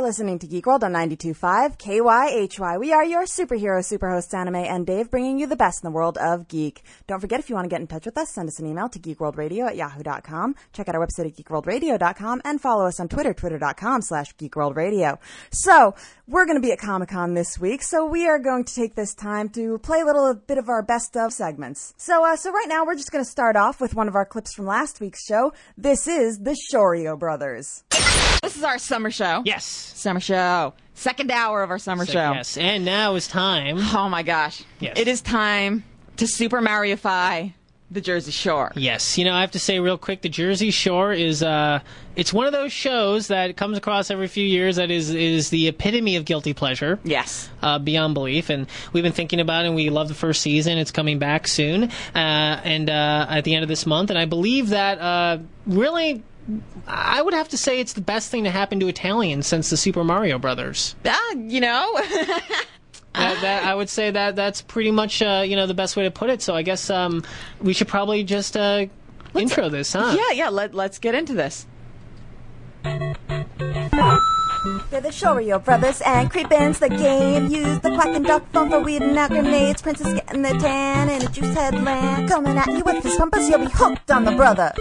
You're listening to Geek World on 92.5 KYHY. We are your superhero superhosts, Anime and Dave, bringing you the best in the world of geek. Don't forget, if you want to get in touch with us, send us an email to geekworldradio@yahoo.com. Check out our website at geekworldradio.com and follow us on Twitter, twitter.com/geekworldradio. So, we're going to be at Comic-Con this week, so we are going to take this time to play a little bit of our best of segments. So right now we're just going to start off with one of our clips from last week's show. This is the Shorio Brothers. This is our summer show. Yes. Summer show. Second hour of our summer show. Yes, and now is time. Oh my gosh. Yes. It is time to Super Mario-fy the Jersey Shore. Yes. You know, I have to say real quick, the Jersey Shore is, it's one of those shows that comes across every few years that is the epitome of guilty pleasure. Yes. Beyond belief. And we've been thinking about it, and we love the first season. It's coming back soon, and at the end of this month. And I believe that, really, I would have to say it's the best thing to happen to Italians since the Super Mario Brothers. You know. I would say that's pretty much the best way to put it. So I guess we should probably just intro this, huh? Yeah. Let's get into this. They're the Shorio Brothers and creep into the game. Use the quack and duck phone for weeding out grenades. Princess getting the tan in a juice headland. Coming at you with his pumpers, you'll be hooked on the brothers.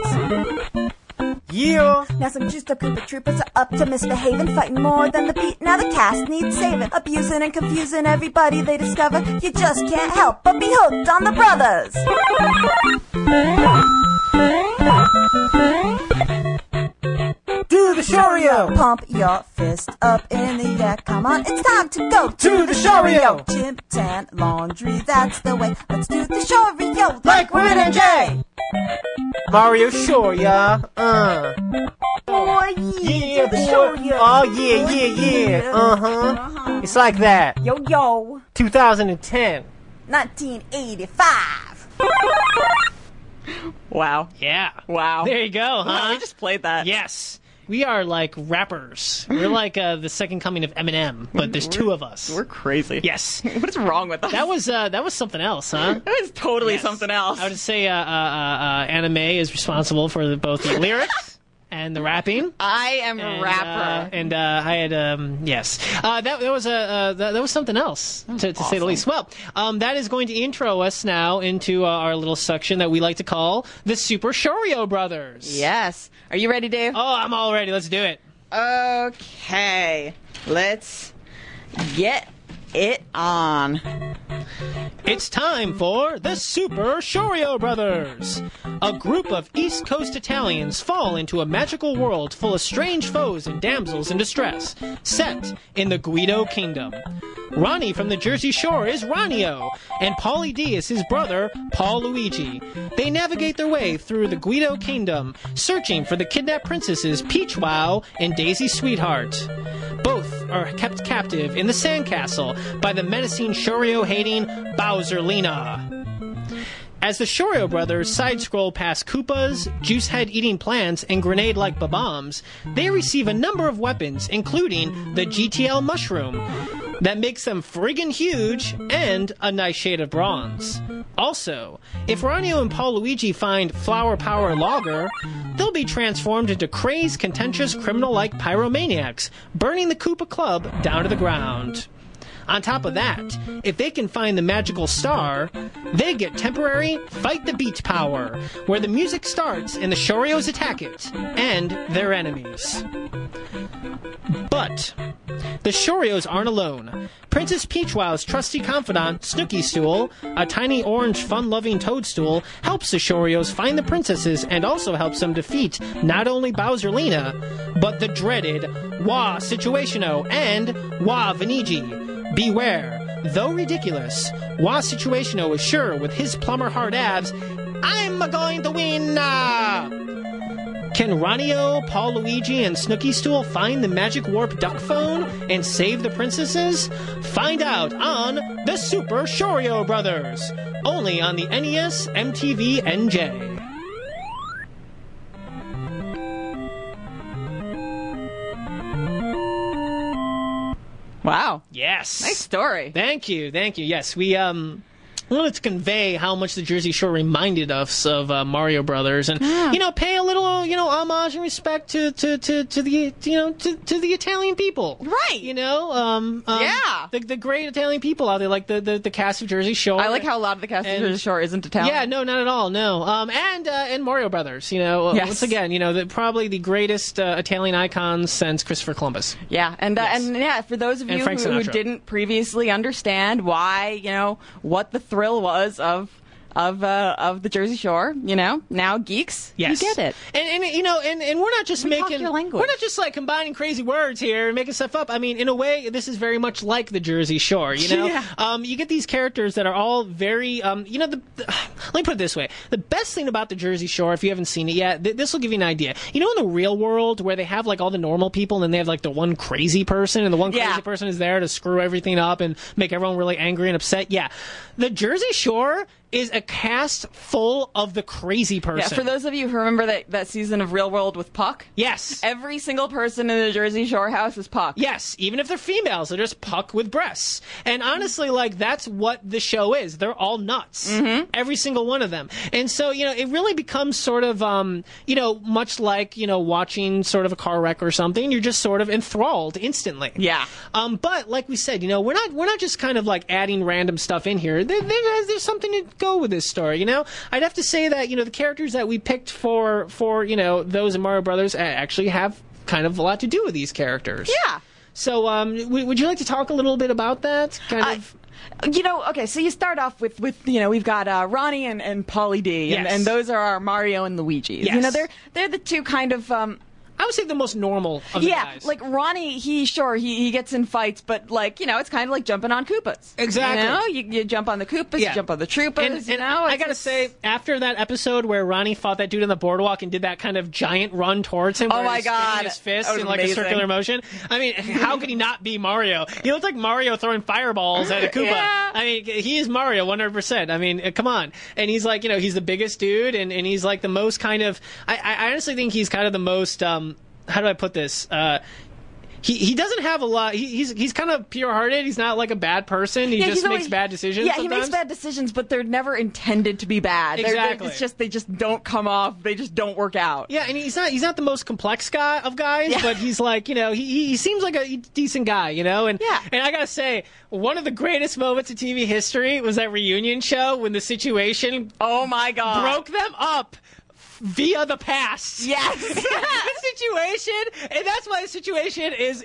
Yeah. Now some juiced up Koopa Troopers are up to misbehaving, fighting more than the beat. Now the cast needs saving, abusing and confusing everybody they discover. You just can't help but be hooked on the brothers. Do the Shorio! Pump your fist up in the air, come on, it's time to go To the Shorio! Chimp, tan, laundry, that's the way. Let's do the Shorio Like Women and Jay! Mario Shore, yeah. Oh, yeah, the Shorio. Oh, yeah. Uh-huh. It's like that. Yo. 2010. 1985. Wow. Yeah. Wow. There you go, huh? Wow, we just played that. Yes. We are like rappers. We're like the second coming of Eminem, but there's two of us. We're crazy. Yes. What is wrong with us? That was something else, huh? That was totally something else. I would say Anime is responsible for both the lyrics and the rapping. I am a rapper. I had yes. That was something else to say the least. Well, that is going to intro us now into our little section that we like to call the Super Shorio Brothers. Yes. Are you ready, Dave? Oh, I'm all ready. Let's do it. Okay. Let's get it on. It's time for the Super Shorio Brothers. A group of East Coast Italians fall into a magical world full of strange foes and damsels in distress, set in the Guido Kingdom. Ronnie from the Jersey Shore is Ronio, and Paulie D is his brother, Paul Luigi. They navigate their way through the Guido Kingdom, searching for the kidnapped princesses Peach Wow and Daisy Sweetheart. Both are kept captive in the sandcastle by the menacing Shorio-hating Bowserlina. As the Shorio brothers side-scroll past Koopas, juice-head-eating plants, and grenade-like bombs, they receive a number of weapons, including the GTL mushroom, that makes them friggin' huge, and a nice shade of bronze. Also, if Ronio and Paul Luigi find Flower Power Lager, they'll be transformed into crazed, contentious, criminal-like pyromaniacs, burning the Koopa Club down to the ground. On top of that, if they can find the magical star, they get temporary Fight the Beat power, where the music starts and the Shorios attack it, and their enemies. But the Shorios aren't alone. Princess Peachwow's trusty confidant, Snooky Stool, a tiny orange fun-loving toadstool, helps the Shorios find the princesses and also helps them defeat not only Bowserlina, but the dreaded Wah Situationo and Wah Venigi. Beware, though ridiculous, Wah Situationo is sure with his plumber hard abs, I'm going to win! Can Ronio, Paul Luigi, and Snooky Stool find the magic warp duck phone and save the princesses? Find out on the Super Shorio Brothers, only on the NES MTV NJ. Wow. Yes. Nice story. Thank you. Yes, we wanted to convey how much the Jersey Shore reminded us of Mario Brothers, and pay a little homage and respect to the to the Italian people, Right. Yeah. the great Italian people out there, like the cast of Jersey Shore. I like how a lot of the cast of Jersey Shore isn't Italian. Yeah, no, not at all. No, and Mario Brothers. Yes. Once again, probably the greatest Italian icons since Christopher Columbus. Yeah, and for those of you Frank who Sinatra. didn't previously understand why, what the thrill was of the Jersey Shore, now geeks, Yes. you get it. And we're not just We talk making your language. we're not just like combining crazy words here and making stuff up. I mean, in a way, this is very much like the Jersey Shore. Yeah. You get these characters that are all very let me put it this way: the best thing about the Jersey Shore, if you haven't seen it yet, this will give you an idea. In the real world where they have like all the normal people and then they have like the one crazy person, and the one crazy person is there to screw everything up and make everyone really angry and upset. Yeah, the Jersey Shore is a cast full of the crazy person. Yeah, for those of you who remember that season of Real World with Puck, Yes. every single person in the Jersey Shore house is Puck. Yes, even if they're females, they're just Puck with breasts. And honestly, like, that's what the show is. They're all nuts. Mm-hmm. Every single one of them. And so, it really becomes sort of, much like, watching sort of a car wreck or something. You're just sort of enthralled instantly. Yeah. But like we said, we're not just kind of like adding random stuff in here. There's something to go with this story, I'd have to say that, the characters that we picked for those in Mario Brothers actually have kind of a lot to do with these characters. Yeah. So, would you like to talk a little bit about that? Okay, so you start off with we've got Ronnie and Pauly D, Yes. and those are our Mario and Luigi. Yes. They're the two kind of I would say the most normal of the guys. like Ronnie, he gets in fights, but it's kind of like jumping on Koopas. Exactly. You jump on the Koopas, you jump on the Troopers. And I gotta say, after that episode where Ronnie fought that dude on the boardwalk and did that kind of giant run towards him, where my he's spinning God. his fist That was in like amazing. a circular motion. I mean, how could he not be Mario? He looked like Mario throwing fireballs at a Koopa. Yeah. I mean, he is Mario 100%. I mean, come on. And he's like, he's the biggest dude, and he's like the most kind of. I honestly think he's kind of the most. How do I put this? He doesn't have a lot. He's kind of pure-hearted. He's not like a bad person. He just makes bad decisions. Yeah, sometimes. he makes bad decisions, but they're never intended to be bad. Exactly. They just don't come off. They just don't work out. Yeah, and he's not the most complex guy of guys, but he's like, he seems like a decent guy, And and I gotta say, one of the greatest moments in TV history was that reunion show when the situation Oh my God. broke them up via the past. Yes. The situation, and that's why the situation is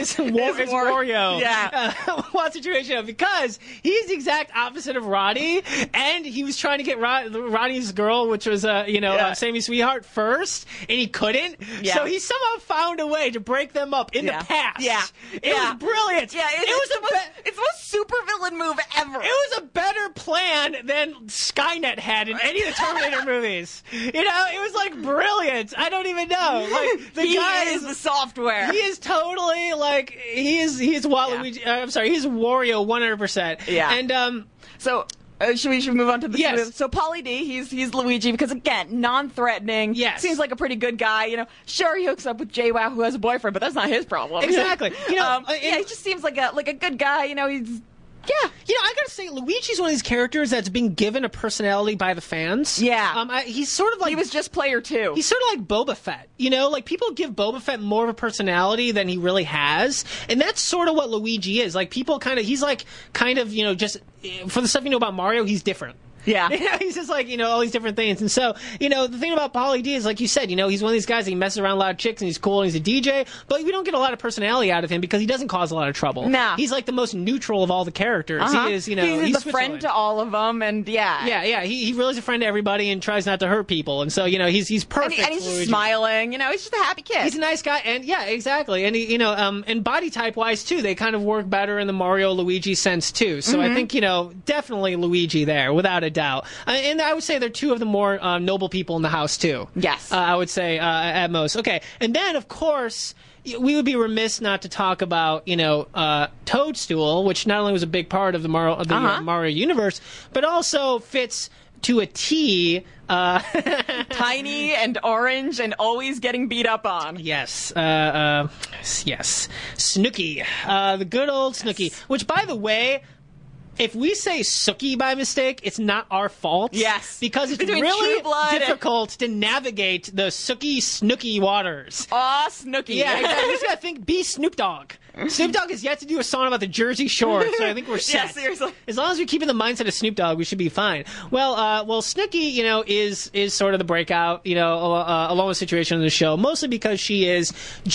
Wario. Yeah. What situation? Because he's the exact opposite of Ronnie, and he was trying to get Ronnie's girl, which was Sammy Sweetheart, first, and he couldn't. Yeah. So he somehow found a way to break them up in the past. Yeah. It was brilliant. Yeah, it's the most supervillain move ever. It was a better plan than Skynet had in any of the Terminator movies. It was like brilliant. I don't even know. Like the guy is the software. He is totally like he's Waluigi. I'm sorry, he's Wario 100%. Yeah. And So should we move on to the Yes. So Pauly D, he's Luigi because again, non-threatening. Yes. Seems like a pretty good guy. Sure he hooks up with JWoww who has a boyfriend, but that's not his problem. Exactly. he just seems like a good guy. He's. Yeah. I gotta say, Luigi's one of these characters that's been given a personality by the fans. Yeah. He's sort of like... He was just player 2. He's sort of like Boba Fett, Like, people give Boba Fett more of a personality than he really has, and that's sort of what Luigi is. Like, people he's like, just... For the stuff you know about Mario, he's different. Yeah. He's just like, all these different things. And so, the thing about Pauly D is, like you said, he's one of these guys that he messes around a lot of chicks and he's cool and he's a DJ, but we don't get a lot of personality out of him because he doesn't cause a lot of trouble. No. He's like the most neutral of all the characters. He is, he's he's the friend to all of them, and Yeah. He really is a friend to everybody and tries not to hurt people. And so, he's perfect. And he's just smiling, he's just a happy kid. He's a nice guy, and yeah, exactly. And he, and body type wise too, they kind of work better in the Mario Luigi sense too. So I think, definitely Luigi there, without a doubt. And I would say they're two of the more noble people in the house too. Yes. I would say at most. Okay, and then of course we would be remiss not to talk about Toadstool, which not only was a big part of the Mario universe, but also fits to a T. Tiny and orange and always getting beat up on. Yes. Yes. Snooki. The good old Snooki. Which, by the way, if we say Sookie by mistake, it's not our fault. Yes. Because it's Between really True Blood difficult to navigate the Sookie-Snooki waters. Aw, Snooki. Yeah, exactly. You just gotta think, be Snoop Dogg. Snoop Dogg has yet to do a song about the Jersey Shore, so I think we're set. Yeah, seriously. As long as we're keeping the mindset of Snoop Dogg, we should be fine. Well, Snooki, is sort of the breakout, along with situation in the show, mostly because she's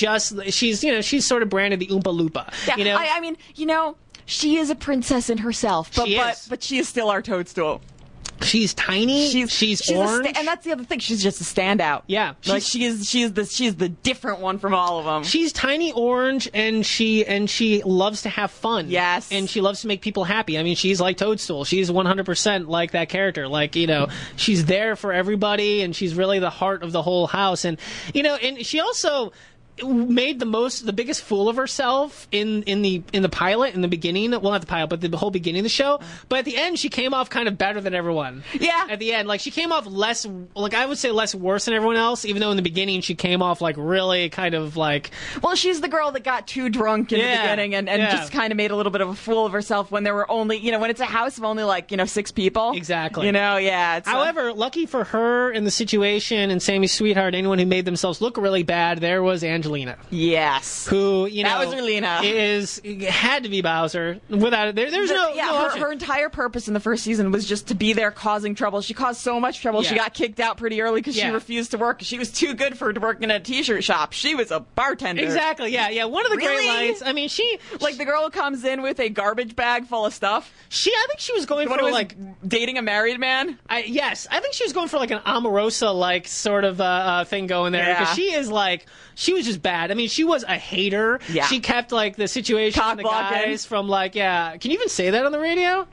sort of branded the Oompa Loompa. Yeah, I mean, she is a princess in herself, but she is still our Toadstool. She's tiny. She's orange, and that's the other thing. She's just a standout. Yeah, like she's the different one from all of them. She's tiny orange, and she loves to have fun. Yes, and she loves to make people happy. I mean, she's like Toadstool. She's 100% like that character. Like she's there for everybody, and she's really the heart of the whole house. And and she also made the biggest fool of herself in the pilot, in the beginning. Well, not the pilot, but the whole beginning of the show. But at the end, she came off kind of better than everyone. Yeah. At the end, she came off less, I would say less worse than everyone else, even though in the beginning she came off really kind of like... Well, she's the girl that got too drunk in the beginning and just kind of made a little bit of a fool of herself when there were only, when it's a house of only 6 people. Exactly. Yeah. However, lucky for her in the situation and Sammy's sweetheart, anyone who made themselves look really bad, there was Angelina. Yes. Who, that was Relina. Had to be Bowser. Without it, there's no option. Her entire purpose in the first season was just to be there causing trouble. She caused so much trouble. Yeah. She got kicked out pretty early because she refused to work. She was too good to work in a t-shirt shop. She was a bartender. Exactly, yeah. One of the great lines, I mean, she... the girl who comes in with a garbage bag full of stuff. I think she was going for, dating a married man? Yes. I think she was going for, an Omarosa, sort of thing going there. Because she is, she was just bad. I mean, she was a hater. Yeah. She kept, the situation and the guys from, Can you even say that on the radio?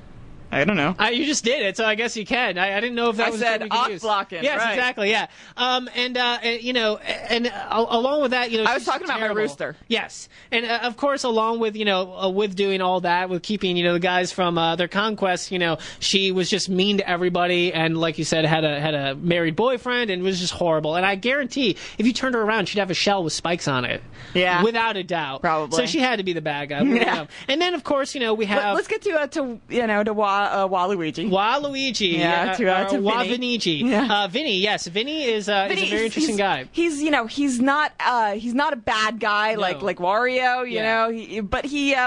I don't know. You just did it, so I guess you can. I didn't know if that was a term we could use. Blocking. Yes, right. exactly. Yeah. And along with that, I was talking about my rooster. Yes, and of course, along with with doing all that, with keeping the guys from their conquest, she was just mean to everybody, and like you said, had a married boyfriend, and was just horrible. And I guarantee, if you turned her around, she'd have a shell with spikes on it. Yeah, without a doubt. Probably. So she had to be the bad guy. Yeah. And then, of course, we have. Let's get to Waluigi. Waluigi. Yeah, to Vinny. Yeah. Vinny, yes. Vinny is a very interesting guy. He's not a bad guy like Wario, but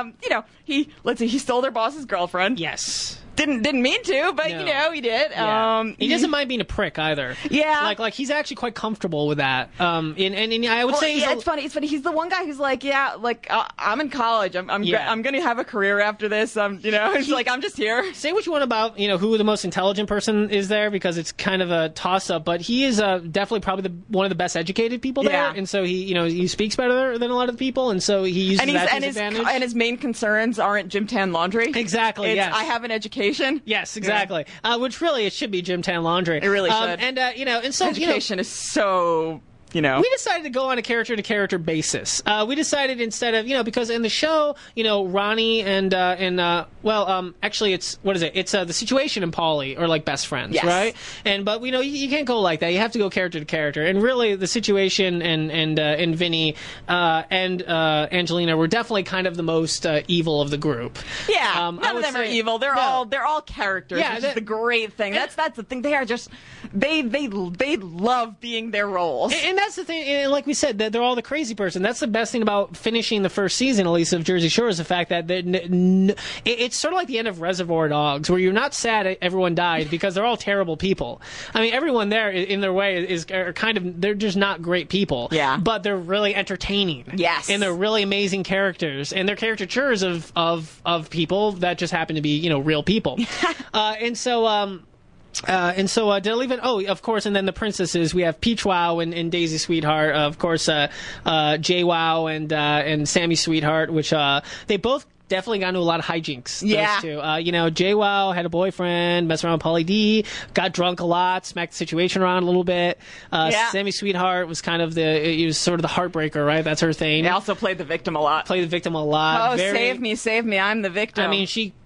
he stole their boss's girlfriend. Yes. Didn't mean to, but he did. Yeah. He doesn't mind being a prick either. Yeah, like he's actually quite comfortable with that. And I would say it's funny. It's funny. He's the one guy who's I'm in college. I'm going to have a career after this. He's I'm just here. Say what you want about who the most intelligent person is there, because it's kind of a toss up. But he is definitely probably one of the best educated people there, and so he speaks better than a lot of the people, and so he uses that to his advantage. And his main concerns aren't gym tan laundry. Exactly. Yes. I have an education. Yes, exactly. Yeah. Which really, it should be gym tan laundry. It really should. And so education is so. We decided to go on a character-to-character basis. We decided instead of, because in the show, Ronnie actually it's, what is it? It's the Situation and Paulie are like best friends, yes. right? But you can't go like that. You have to go character to character. And really, the Situation and Vinny and Angelina were definitely kind of the most evil of the group. Yeah, none of them are evil. They're all characters. Yeah, which is the great thing. That's the thing. They are just they love being their roles. And that's the thing, and like we said, that they're all the crazy person. That's the best thing about finishing the first season, at least, of Jersey Shore, is the fact that it's sort of like the end of Reservoir Dogs, where you're not sad everyone died, because they're all terrible people. I mean, everyone there, in their way, they're just not great people. Yeah. But they're really entertaining. Yes. And they're really amazing characters, and they're caricatures of people that just happen to be, real people. And so did I leave it? Oh, of course, and then the princesses. We have Peach Wow and Daisy Sweetheart. Of course, Jay Wow and Sammy Sweetheart, which they both definitely got into a lot of hijinks. Yeah. Those two. Jay Wow had a boyfriend, messed around with Pauly D, got drunk a lot, smacked the situation around a little bit. Sammy Sweetheart was kind of he was sort of the heartbreaker, right? That's her thing. They also played the victim a lot. Oh, save me, I'm the victim. I mean, she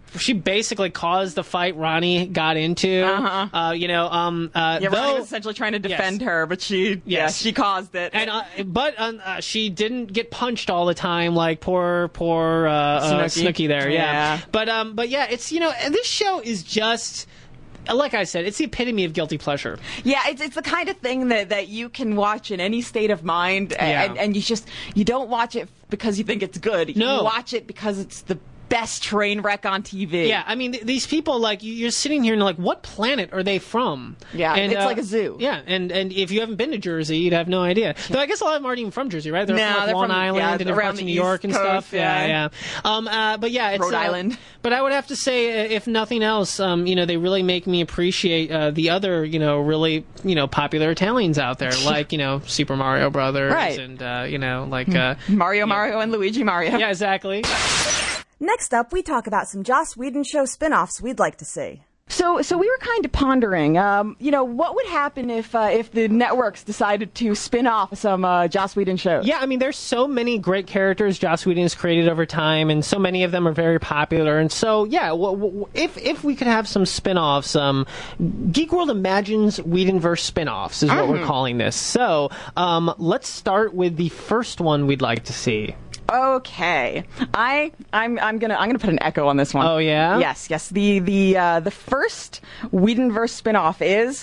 she basically caused the fight Ronnie got into. Ronnie was essentially trying to defend her, but she caused it. And but she didn't get punched all the time like poor Snooki there. Yeah. But yeah, it's this show is just. Like I said, it's the epitome of guilty pleasure. Yeah, it's the kind of thing that you can watch in any state of mind, and you don't watch it because you think it's good. You watch it because it's the best train wreck on TV. Yeah, I mean, these people, like, you're sitting here and like, what planet are they from? Yeah, and, it's like a zoo. Yeah, and if you haven't been to Jersey, you'd have no idea. Though I guess a lot of them aren't even from Jersey, right? They're from Long Island and around New York and stuff. Yeah. But yeah, it's Rhode Island. But I would have to say, if nothing else, they really make me appreciate the other, really, popular Italians out there, like, Super Mario Brothers, right. And like Mario and Luigi Mario. Yeah, exactly. Next up, we talk about some Joss Whedon show spin-offs we'd like to see. So we were kind of pondering, what would happen if the networks decided to spin off some Joss Whedon shows? Yeah, I mean, there's so many great characters Joss Whedon has created over time, and so many of them are very popular. And so, yeah, if we could have some spin-offs, Geek World imagines Whedonverse spin-offs is what we're calling this. So let's start with the first one we'd like to see. Okay, I'm gonna put an echo on this one. Oh yeah. Yes. The first Whedonverse spinoff is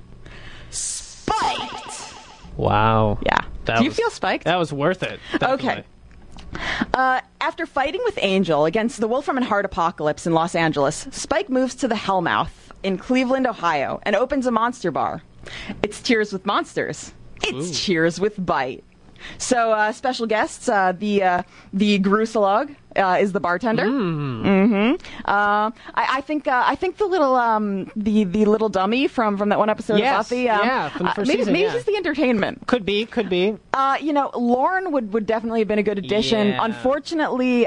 Spiked. Wow. Yeah. Do you feel spiked? That was worth it. Definitely. Okay. After fighting with Angel against the Wolfram and Hart apocalypse in Los Angeles, Spike moves to the Hellmouth in Cleveland, Ohio, and opens a monster bar. It's Cheers with Monsters. It's Cheers with Bite. So special guests, the Grusalog is the bartender. I think the little dummy from that one episode of Buffy. From the first season, maybe he's the entertainment. Could be. Lorne would definitely have been a good addition. Yeah. Unfortunately,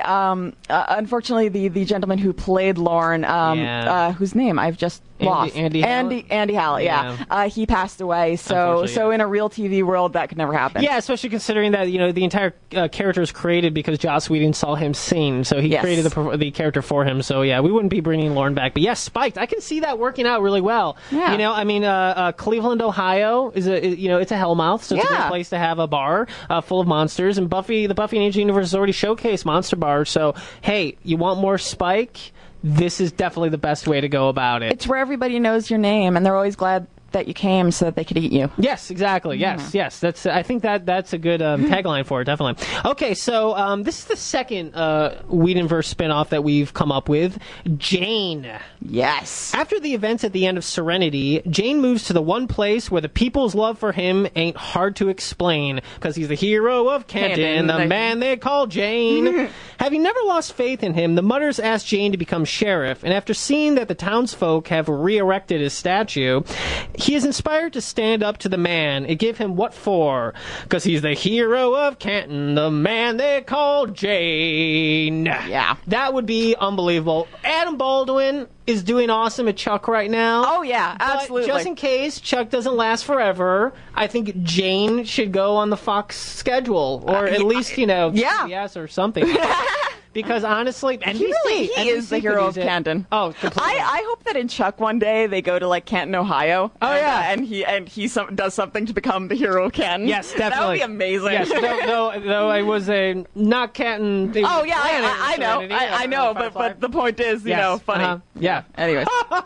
the gentleman who played Lorne, whose name I've just lost, Andy Hallett. Yeah. He passed away. So in a real TV world, that could never happen. Yeah, especially considering that the entire character is created because Joss Whedon saw him sing, so he created the character for him. So yeah, we wouldn't be bringing Lorne back. But yes, Spiked, I can see that working out really well. Yeah. Cleveland, Ohio is it's a hellmouth, so it's a great place to have a bar full of monsters. And the Buffy and Angel universe has already showcased monster bars. So hey, you want more Spike? This is definitely the best way to go about it. It's where everybody knows your name, and they're always glad that you came so that they could eat you. Yes, exactly. Yes. I think that's a good tagline for it, definitely. Okay, so this is the second Whedonverse spinoff that we've come up with. Jane. Yes. After the events at the end of Serenity, Jane moves to the one place where the people's love for him ain't hard to explain, because he's the hero of Canton, the man they call Jane. Having never lost faith in him, the Mudders ask Jane to become sheriff, and after seeing that the townsfolk have re-erected his statue, he is inspired to stand up to the man and give him what for, because he's the hero of Canton, the man they call Jane. Yeah. That would be unbelievable. Adam Baldwin is doing awesome at Chuck right now. Oh, yeah, absolutely. But just in case Chuck doesn't last forever, I think Jane should go on the Fox schedule, or at least, CBS or something. Because honestly, NBC is the hero of Canton. Oh, completely. I hope that in Chuck one day they go to like Canton, Ohio. Oh and he does something to become the hero of Canton. Yes, definitely. That would be amazing. Yes, though I was a not Canton. Oh yeah, I know, I know, but the point is, funny. Yeah. Anyways,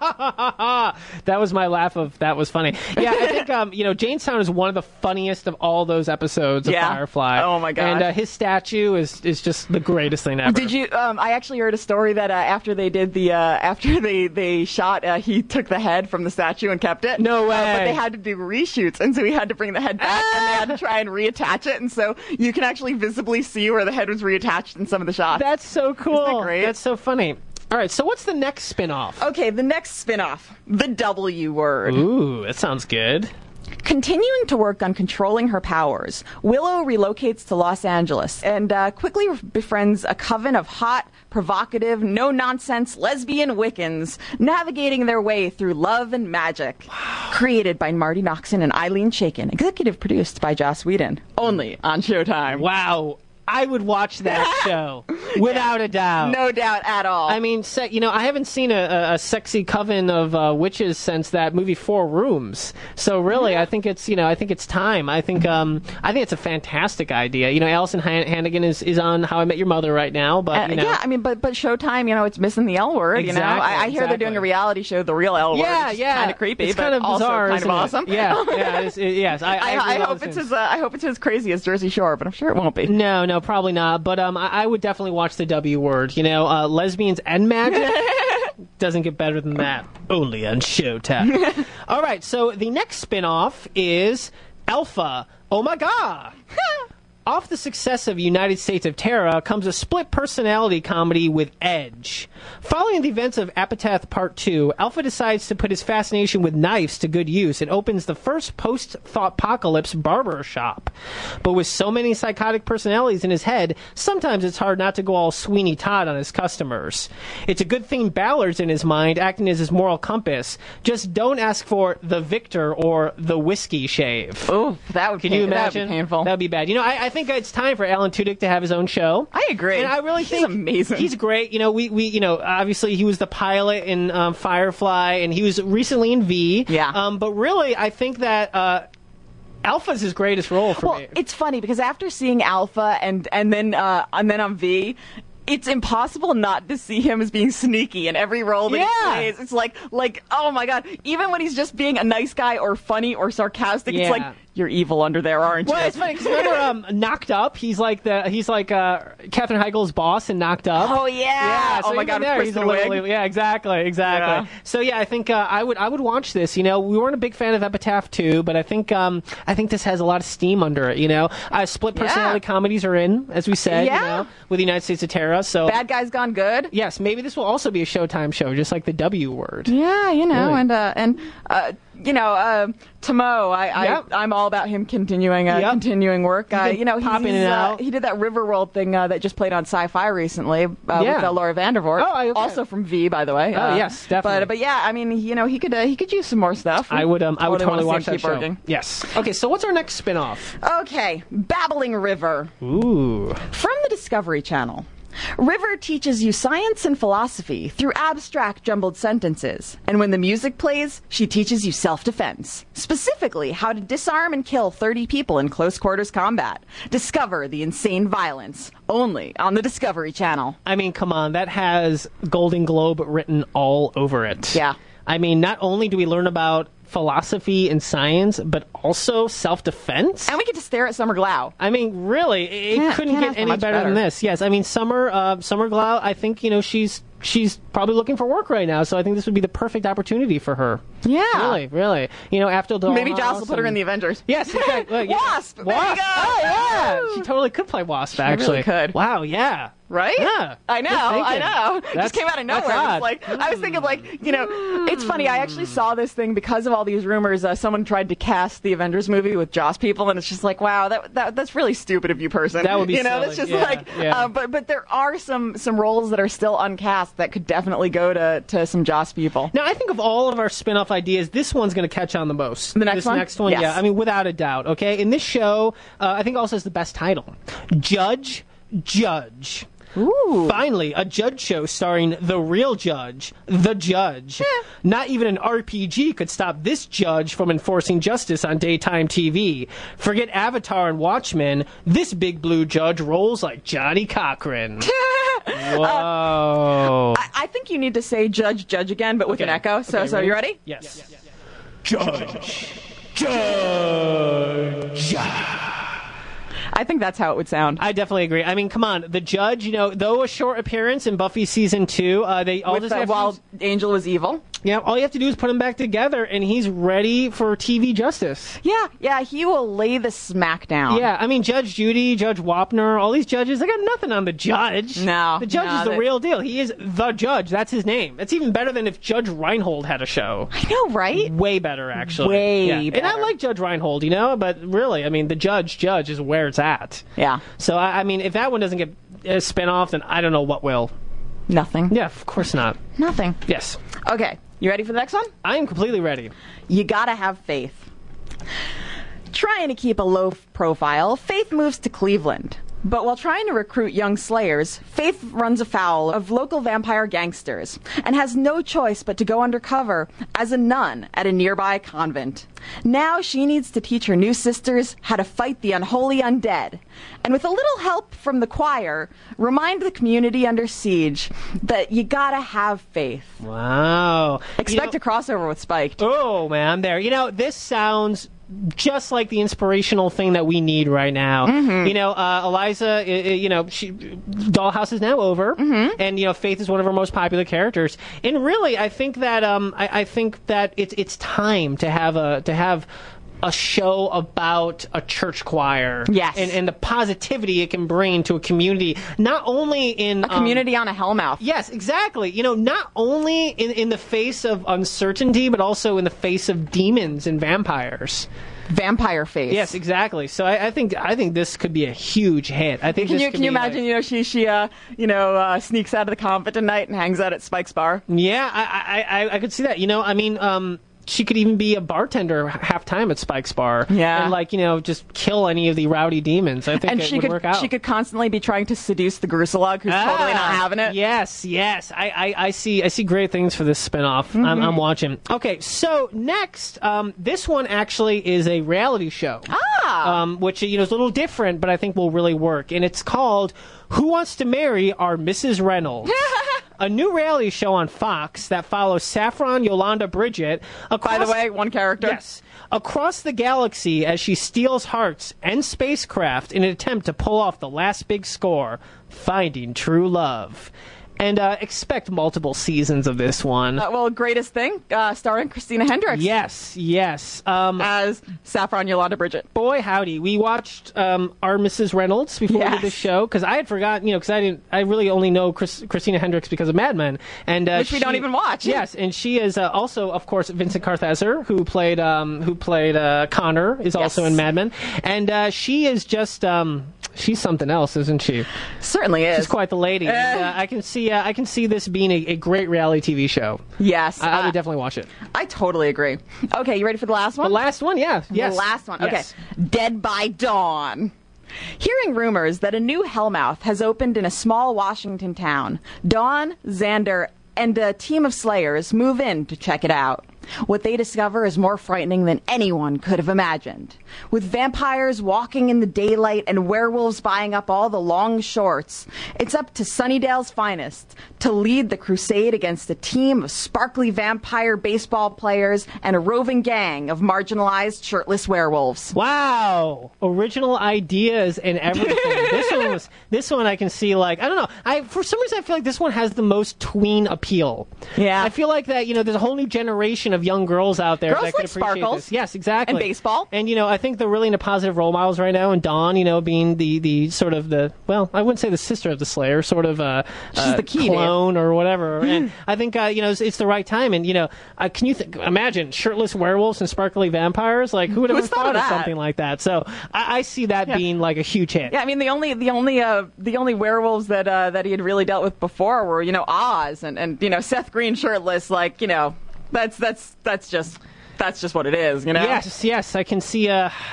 that was my laugh of that was funny. Yeah, I think Janestown is one of the funniest of all those episodes of Firefly. Oh my god. And his statue is just the greatest thing ever. Did you? I actually heard a story that after they did after they shot, he took the head from the statue and kept it. No way. But they had to do reshoots, and so he had to bring the head back, and they had to try and reattach it, and so you can actually visibly see where the head was reattached in some of the shots. That's so cool. Isn't that great? That's so funny. All right, so what's the next spinoff? Okay, the next spinoff, the W Word. Ooh, that sounds good. Continuing to work on controlling her powers, Willow relocates to Los Angeles and quickly befriends a coven of hot, provocative, no-nonsense lesbian Wiccans navigating their way through love and magic. Wow. Created by Marty Noxon and Eileen Chaikin, executive produced by Joss Whedon. Only on Showtime. Wow. I would watch that show without a doubt. No doubt at all. I mean, I haven't seen a sexy coven of witches since that movie Four Rooms. So really, I think it's time. I think it's a fantastic idea. Allison Hannigan is on How I Met Your Mother right now, but yeah, I mean, but Showtime, it's missing the L word. Exactly, I hear they're doing a reality show, The Real L Word. Yeah, which is yeah, kind of creepy, it's but kind of also bizarre, kind of awesome. Yes. I hope it's as crazy as Jersey Shore, but I'm sure it won't be. No, probably not. But I would definitely watch the W Word. Lesbians and magic doesn't get better than that. Only on Showtime. All right, so the next spin-off is Alpha. Oh my God! Off the success of United States of Terra comes a split-personality comedy with Edge. Following the events of Epitaph Part 2, Alpha decides to put his fascination with knives to good use and opens the first post-thought-apocalypse barber shop. But with so many psychotic personalities in his head, sometimes it's hard not to go all Sweeney Todd on his customers. It's a good thing Ballard's in his mind, acting as his moral compass. Just don't ask for the Victor or the whiskey shave. Oh, that would Can you imagine? That would be painful. That would be bad. I think it's time for Alan Tudyk to have his own show. I agree. And I really think he's amazing. He's great. We obviously he was the pilot in Firefly, and he was recently in V. Yeah. But really, I think that Alpha's his greatest role for me. It's funny because after seeing Alpha and then on V, it's impossible not to see him as being sneaky in every role that he plays. It's like, oh my God. Even when he's just being a nice guy or funny or sarcastic, it's like, you're evil under there, aren't you? Well, it's funny because remember Knocked Up? He's like Katherine Heigl's boss in Knocked Up. Oh yeah. So oh my God. He's a little, yeah, exactly. Yeah. So yeah, I think I would watch this. We weren't a big fan of Epitaph 2, but I think this has a lot of steam under it. Split personality comedies are in, as we said. With the United States of Terra. So Bad Guys Gone Good. Yes, maybe this will also be a Showtime show, just like the W Word. Yeah, really. Tamo. I'm all about him continuing work. He did that Riverworld thing that just played on Sci-Fi recently with Laura Vandervoort. Oh, okay. Also from V, by the way. Oh, yes, definitely. But yeah, I mean, he could use some more stuff. I would totally watch that show. Working. Yes. Okay, so what's our next spin-off? Okay, Babbling River. Ooh. From the Discovery Channel. River teaches you science and philosophy through abstract jumbled sentences. And when the music plays, she teaches you self-defense. Specifically, how to disarm and kill 30 people in close quarters combat. Discover the insane violence. Only on the Discovery Channel. I mean, come on. That has Golden Globe written all over it. Yeah. I mean, not only do we learn about philosophy and science, but also self-defense. And we get to stare at Summer Glau. I mean, really, it couldn't get any better than this. Yes, I mean, Summer Glau, I think, she's probably looking for work right now, so I think this would be the perfect opportunity for her. Yeah. Really. After Dollhouse. Maybe Joss will put her in the Avengers. Yes, exactly. Wasp! There you go! Oh, yeah! She totally could play Wasp, actually. She really could. Wow, yeah. Right? Yeah. I know. It just came out of nowhere. I was thinking, it's funny. I actually saw this thing because of all these rumors. Someone tried to cast the Avengers movie with Joss people, and it's just like, wow, that's really stupid of you, person. That would be silly. That's just but there are some roles that are still uncast that could definitely go to some Joss people. Now, I think of all of our spin-off ideas, this one's going to catch on the most. The next one? This next one, yes. Yeah. I mean, without a doubt, okay? In this show, I think also has the best title. Judge. Ooh. Finally, a judge show starring the real judge, the judge. Not even an RPG could stop this judge from enforcing justice on daytime TV. Forget Avatar and Watchmen, this big blue judge rolls like Johnny Cochran. Whoa. I think you need to say judge again, but with an echo. So you ready? Yes. Judge. I think that's how it would sound. I definitely agree. I mean, come on. The judge, though a short appearance in Buffy season 2, while Angel was evil. Yeah, all you have to do is put him back together, and he's ready for TV justice. Yeah, he will lay the smack down. Yeah, I mean, Judge Judy, Judge Wapner, all these judges, they got nothing on the judge. No. The judge is the real deal. He is the judge. That's his name. It's even better than if Judge Reinhold had a show. I know, right? Way better, actually. Way better. And I like Judge Reinhold, but really, I mean, the judge is where it's at. Yeah. So, I mean, if that one doesn't get a spin-off, then I don't know what will. Nothing. Yeah, of course not. Nothing. Yes. Okay. You ready for the next one? I am completely ready. You gotta have faith. Trying to keep a low profile, Faith moves to Cleveland. But while trying to recruit young slayers, Faith runs afoul of local vampire gangsters and has no choice but to go undercover as a nun at a nearby convent. Now she needs to teach her new sisters how to fight the unholy undead, and with a little help from the choir, remind the community under siege that you gotta have faith. Wow. Expect a crossover with Spiked. Oh, man, I'm there. This sounds just like the inspirational thing that we need right now. Eliza, Dollhouse is now over, and Faith is one of our most popular characters. And really, I think that I think that it's time to have a show about a church choir. Yes. And the positivity it can bring to a community, not only in a community on a Hellmouth. Yes, exactly. Not only in the face of uncertainty, but also in the face of demons and vampires. Vampire face. Yes, exactly. So I think this could be a huge hit. I think. Can you imagine? She sneaks out of the convent at night and hangs out at Spike's bar. Yeah, I could see that. She could even be a bartender half-time at Spike's bar. Yeah. And, just kill any of the rowdy demons. I think would work out. She could constantly be trying to seduce the Grusalog, who's totally not having it. Yes. I see great things for this spinoff. I'm watching. Okay, so next, this one actually is a reality show. Which, is a little different, but I think will really work. And it's called Who Wants to Marry Our Mrs. Reynolds? A new reality show on Fox that follows Saffron Yolanda Bridget. By the way, one character. Yes. Across the galaxy as she steals hearts and spacecraft in an attempt to pull off the last big score, finding true love. And expect multiple seasons of this one. Greatest Thing, starring Christina Hendricks. Yes. As Saffron Yolanda Bridget. Boy, howdy. We watched Our Mrs. Reynolds before we did this show, because I had forgotten, because I really only know Christina Hendricks because of Mad Men. And, which we don't even watch. Yes, and she is also, of course, Vincent Kartheiser, who played Connor, is also in Mad Men. And she is just... she's something else, isn't she? Certainly is. She's quite the lady. I can see this being a great reality TV show. Yes. I would definitely watch it. I totally agree. Okay, you ready for the last one? The last one, yeah. Yes. The last one. Yes. Okay. Dead by Dawn. Hearing rumors that a new Hellmouth has opened in a small Washington town, Dawn, Xander, and a team of slayers move in to check it out. What they discover is more frightening than anyone could have imagined. With vampires walking in the daylight and werewolves buying up all the long shorts, it's up to Sunnydale's finest to lead the crusade against a team of sparkly vampire baseball players and a roving gang of marginalized shirtless werewolves. Wow! Original ideas and everything. This one I can see, I don't know. For some reason I feel like this one has the most tween appeal. Yeah. I feel like that, there's a whole new generation of young girls out there that could appreciate Sparkles. this. Yes, exactly. And baseball. And, I think they're really into positive role models right now, and Dawn, being the sort of I wouldn't say the sister of the Slayer, sort of she's the key clone or whatever. And I think, it's the right time. And, can you imagine shirtless werewolves and sparkly vampires? Who would have ever thought of something like that? So I see that being a huge hit. Yeah, I mean, the only werewolves that he had really dealt with before were, Oz and Seth Green shirtless, that's just what it is, Yes, I can see.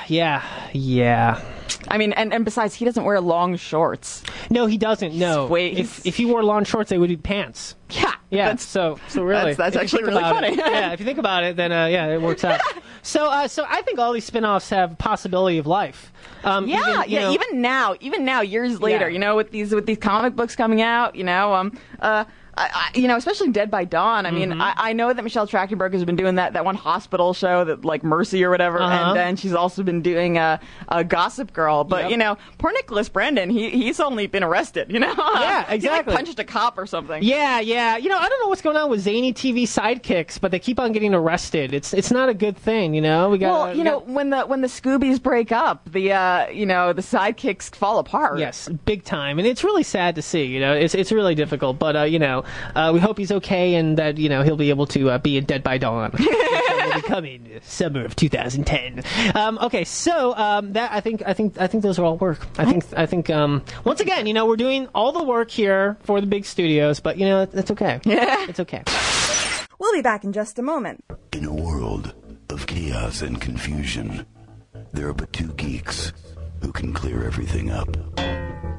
Yeah. I mean, and besides, he doesn't wear long shorts. No, he doesn't. No. Wait, if he wore long shorts, they would be pants. Yeah. So really, that's actually really funny. If you think about it, then it works out. So I think all these spin-offs have possibility of life. Even now, years later, with these comic books coming out, especially Dead by Dawn. I mean, I know that Michelle Trachtenberg has been doing that one hospital show that Mercy or whatever, and then she's also been doing a Gossip Girl. But poor Nicholas Brandon, he's only been arrested. Yeah, exactly. He punched a cop or something. Yeah. I don't know what's going on with zany TV sidekicks, but they keep on getting arrested. It's not a good thing. When the Scoobies break up, the sidekicks fall apart. Yes, big time, and it's really sad to see. It's really difficult, but we hope he's okay and that he'll be able to be in Dead by Dawn. Will be coming summer of 2010. Okay, so that I think those are all work. I think once again, we're doing all the work here for the big studios, but that's okay. Yeah, it's okay. We'll be back in just a moment. In a world of chaos and confusion, there are but two geeks who can clear everything up.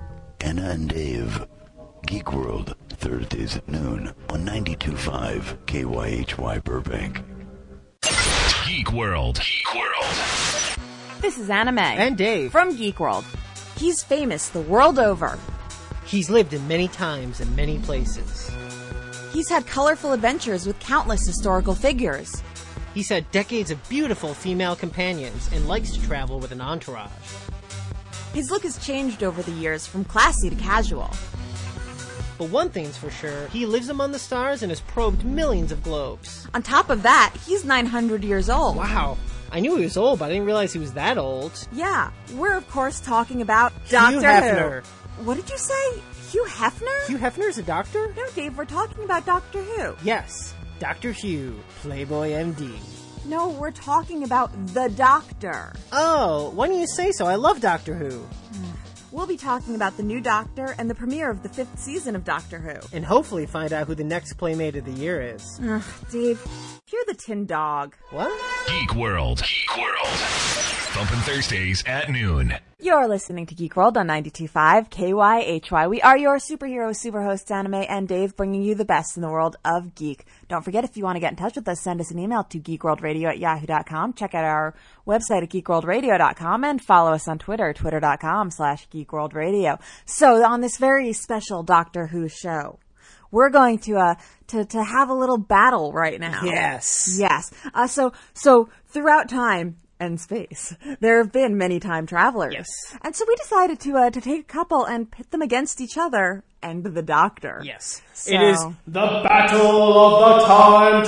Anna and Dave. Geek World, Thursdays at noon on 92.5 KYHY Burbank. Geek World. Geek World. This is Anna May. And Dave. From Geek World. He's famous the world over. He's lived in many times and many places. He's had colorful adventures with countless historical figures. He's had decades of beautiful female companions and likes to travel with an entourage. His look has changed over the years from classy to casual. But one thing's for sure, he lives among the stars and has probed millions of globes. On top of that, he's 900 years old. Wow. I knew he was old, but I didn't realize he was that old. Yeah, we're of course talking about Hugh Doctor Hefner. Who. What did you say? Hugh Hefner? Hugh Hefner's a doctor? No, Dave, we're talking about Doctor Who. Yes. Dr. Hugh, Playboy MD. No, we're talking about the Doctor. Oh, why don't you say so? I love Doctor Who. We'll be talking about the new Doctor and the premiere of the 5th season of Doctor Who. And hopefully find out who the next Playmate of the Year is. Ugh, Dave, you're the Tin Dog. What? Geek World. Geek World. Thumpin' Thursdays at noon. You're listening to Geek World on 92.5 KYHY. We are your superhero superhosts, Anime and Dave, bringing you the best in the world of geek. Don't forget, if you want to get in touch with us, send us an email to geekworldradio@yahoo.com. Check out our website at geekworldradio.com and follow us on Twitter, twitter.com/geekworldradio. So on this very special Doctor Who show, we're going to have a little battle right now. Yes. Yes. So throughout time and space, there have been many time travelers. Yes. And so we decided to take a couple and pit them against each other and the Doctor. Yes. So, It is the Battle of the Time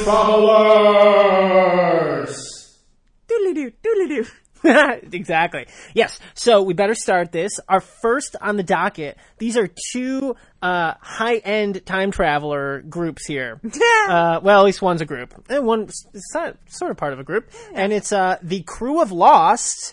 Travelers! doodly-doo, doodly-doo. Exactly. Yes. So we better start this. Our first on the docket. These are two high-end time traveler groups here. Well, at least one's a group, and one is sort of part of a group. Yeah. And it's the crew of Lost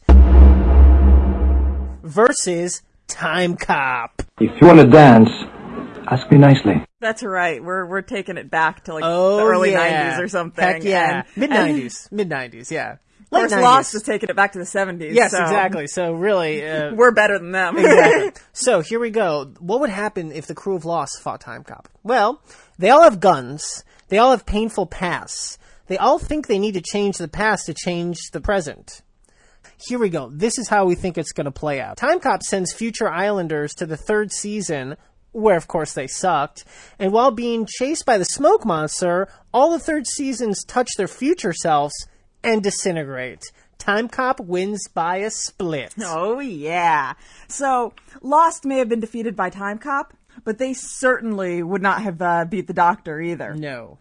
versus Time Cop. If you want to dance, ask me nicely. That's right. We're taking it back to like the Oh, early yeah. 90s or something. Heck yeah. And- Mid-90s. Mid-90s, yeah. Of course, Late 90s. Lost is taking it back to the 70s. Yes, so exactly. So really... we're better than them. Exactly. So here we go. What would happen if the crew of Lost fought Time Cop? Well, they all have guns. They all have painful pasts. They all think they need to change the past to change the present. Here we go. This is how we think it's going to play out. Time Cop sends future Islanders to the 3rd season, where of course they sucked, and while being chased by the smoke monster, all the 3rd seasons touch their future selves and disintegrate. Time Cop wins by a split. Oh, yeah. So, Lost may have been defeated by Time Cop, but they certainly would not have beat the Doctor either. No.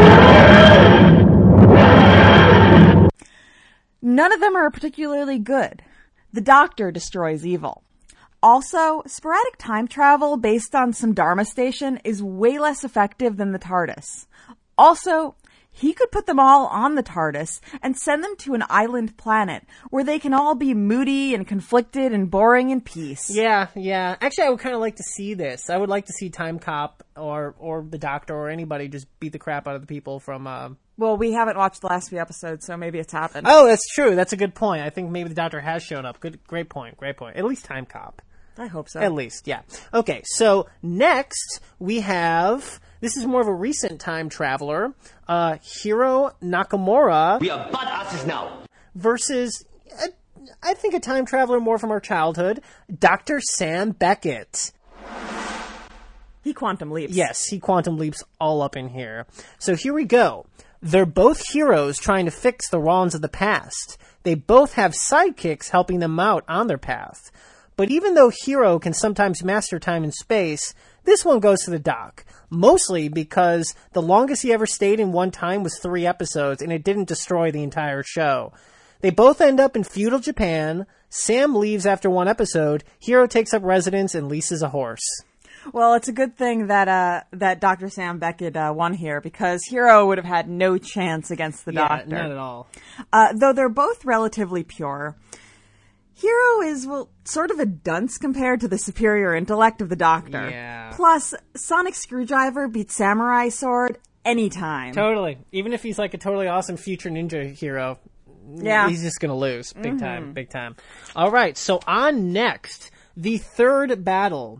None of them are particularly good. The Doctor destroys evil. Also, sporadic time travel based on some Dharma station is way less effective than the TARDIS. Also, he could put them all on the TARDIS and send them to an island planet where they can all be moody and conflicted and boring in peace. Yeah. Actually, I would kind of like to see this. I would like to see Time Cop or the Doctor or anybody just beat the crap out of the people from... Well, we haven't watched the last few episodes, so maybe it's happened. Oh, that's true. That's a good point. I think maybe the Doctor has shown up. Great point. At least Time Cop. I hope so. At least, yeah. Okay, so next we have... This is more of a recent time traveler, Hiro Nakamura. We are badasses now. Versus, I think, a time traveler more from our childhood, Dr. Sam Beckett. He quantum leaps. Yes, he quantum leaps all up in here. So here we go. They're both heroes trying to fix the wrongs of the past. They both have sidekicks helping them out on their path. But even though Hiro can sometimes master time and space, this one goes to the Doc. Mostly because the longest he ever stayed in one time was 3 episodes, and it didn't destroy the entire show. They both end up in feudal Japan. Sam leaves after 1 episode. Hiro takes up residence and leases a horse. Well, it's a good thing that Dr. Sam Beckett won here, because Hiro would have had no chance against the Doctor. Not at all. Though they're both relatively pure. Hiro is, well, sort of a dunce compared to the superior intellect of the Doctor. Yeah. Plus, Sonic Screwdriver beats Samurai Sword anytime. Totally. Even if he's like a totally awesome future ninja hero, yeah, he's just gonna lose. Big time. All right, so on next, the third battle.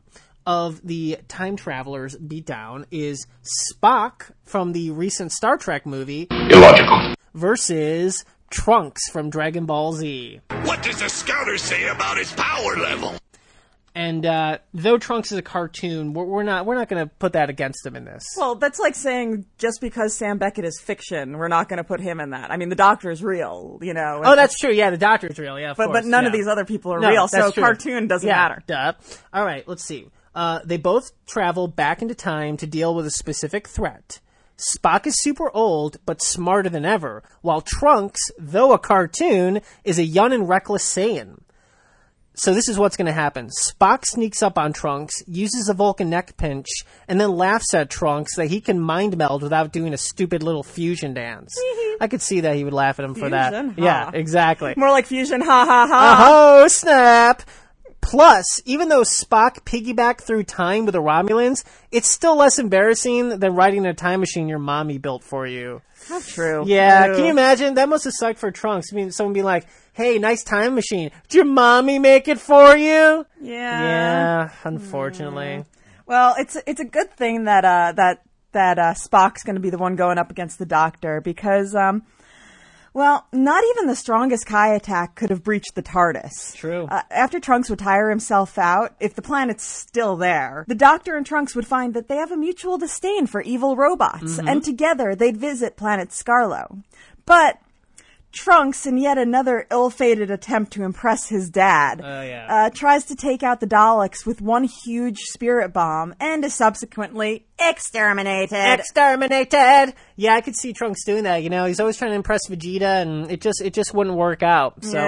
of the time travelers beat down is Spock from the recent Star Trek movie. Illogical. Versus Trunks from Dragon Ball Z. What does the scouter say about his power level? And though Trunks is a cartoon, we're not going to put that against him in this. Well, that's like saying just because Sam Beckett is fiction, we're not going to put him in that. I mean, the Doctor is real, you know. Oh, that's true. Yeah, the Doctor is real. Yeah, of course. But none of these other people are real, so true. cartoon doesn't matter. Duh. All right, let's see. They both travel back into time to deal with a specific threat. Spock is super old, but smarter than ever, while Trunks, though a cartoon, is a young and reckless Saiyan. So this is what's going to happen. Spock sneaks up on Trunks, uses a Vulcan neck pinch, and then laughs at Trunks that he can mind meld without doing a stupid little fusion dance. I could see that he would laugh at him for that. Fusion, huh. Yeah, exactly. More like fusion, ha ha ha. Oh, snap! Plus, even though Spock piggybacked through time with the Romulans, it's still less embarrassing than riding a time machine your mommy built for you. That's true. Yeah, Ew. can you imagine? That must have sucked for Trunks. I mean, someone being like, hey, nice time machine. Did your mommy make it for you? Yeah, unfortunately. Well, it's a good thing that Spock's going to be the one going up against the Doctor because, well, not even the strongest Kai attack could have breached the TARDIS. True. After Trunks would tire himself out, if the planet's still there, the Doctor and Trunks would find that they have a mutual disdain for evil robots, and together they'd visit planet Scarlo. But Trunks, in yet another ill-fated attempt to impress his dad, tries to take out the Daleks with one huge spirit bomb and is subsequently exterminated. Yeah, I could see Trunks doing that. You know, he's always trying to impress Vegeta, and it just wouldn't work out. So,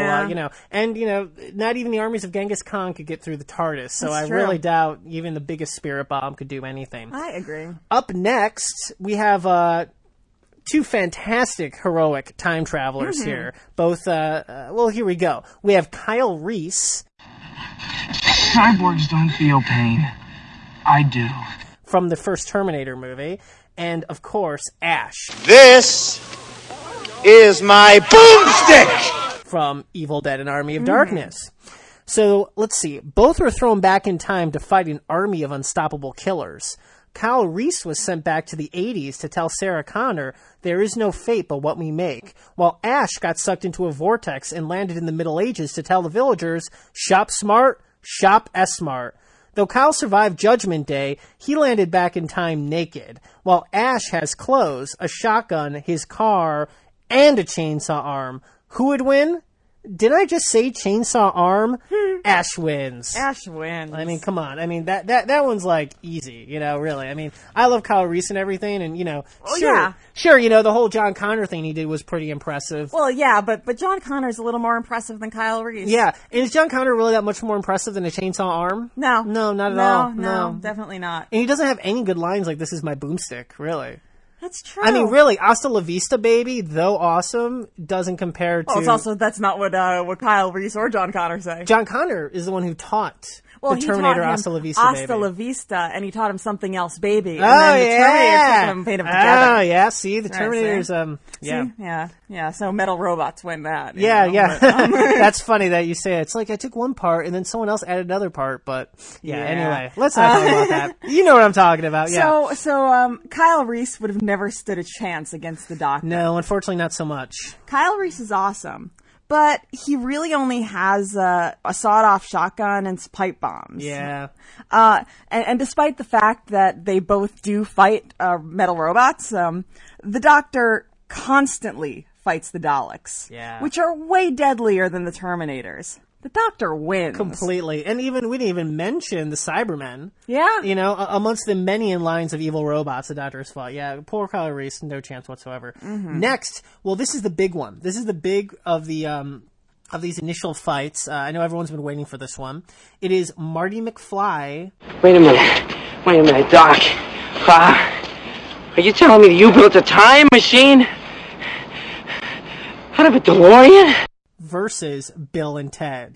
not even the armies of Genghis Khan could get through the TARDIS. So That's I true. really doubt even the biggest spirit bomb could do anything. I agree. Up next, we have two fantastic heroic time travelers here. Both, here we go. We have Kyle Reese. Cyborgs don't feel pain. I do. From the first Terminator movie. And, of course, Ash. This is my boomstick! From Evil Dead and Army of Darkness. So, let's see. Both were thrown back in time to fight an army of unstoppable killers. Kyle Reese was sent back to the 80s to tell Sarah Connor, there is no fate but what we make, while Ash got sucked into a vortex and landed in the Middle Ages to tell the villagers, shop smart, shop S-smart. Though Kyle survived Judgment Day, he landed back in time naked, while Ash has clothes, a shotgun, his car, and a chainsaw arm. Who would win? Did I just say chainsaw arm? Ash wins. Ash wins. I mean, come on. I mean, that one's like easy, you know, really. I mean, I love Kyle Reese and everything, and, you know, sure, you know, the whole John Connor thing he did was pretty impressive. Well, yeah, but John Connor's a little more impressive than Kyle Reese. Yeah. And is John Connor really that much more impressive than a chainsaw arm? No. No, not at all. No, definitely not. And he doesn't have any good lines like, this is my boomstick, really. That's true. I mean, really, Hasta La Vista, baby, though awesome, doesn't compare to... Well, it's also, that's not what Kyle Reese or John Connor say. John Connor is the one who taught the Terminator he taught him Hasta La Vista, baby. Hasta La Vista, and he taught him something else, baby. And Oh, then the yeah. Terminator took him and paid him together. Oh, yeah, see, the Right, Terminator's, See? Yeah, so metal robots win that. you Yeah, know, yeah. but, That's funny that you say it. It's like I took one part and then someone else added another part, but anyway, let's not talk about that. You know what I'm talking about, yeah. So Kyle Reese would have never stood a chance against the Doctor. No, unfortunately not so much. Kyle Reese is awesome, but he really only has a sawed-off shotgun and pipe bombs. Yeah. And despite the fact that they both do fight metal robots, the Doctor constantly fights the Daleks, which are way deadlier than the Terminators. The Doctor wins. Completely. And we didn't even mention the Cybermen. Yeah. You know, amongst the many lines of evil robots the Doctor has fought. Yeah, poor Kyle Reese, no chance whatsoever. Next, well, this is the big one. This is the big of these initial fights. I know everyone's been waiting for this one. It is Marty McFly. Wait a minute, Doc. Are you telling me that you built a time machine out of a DeLorean? Versus Bill and Ted.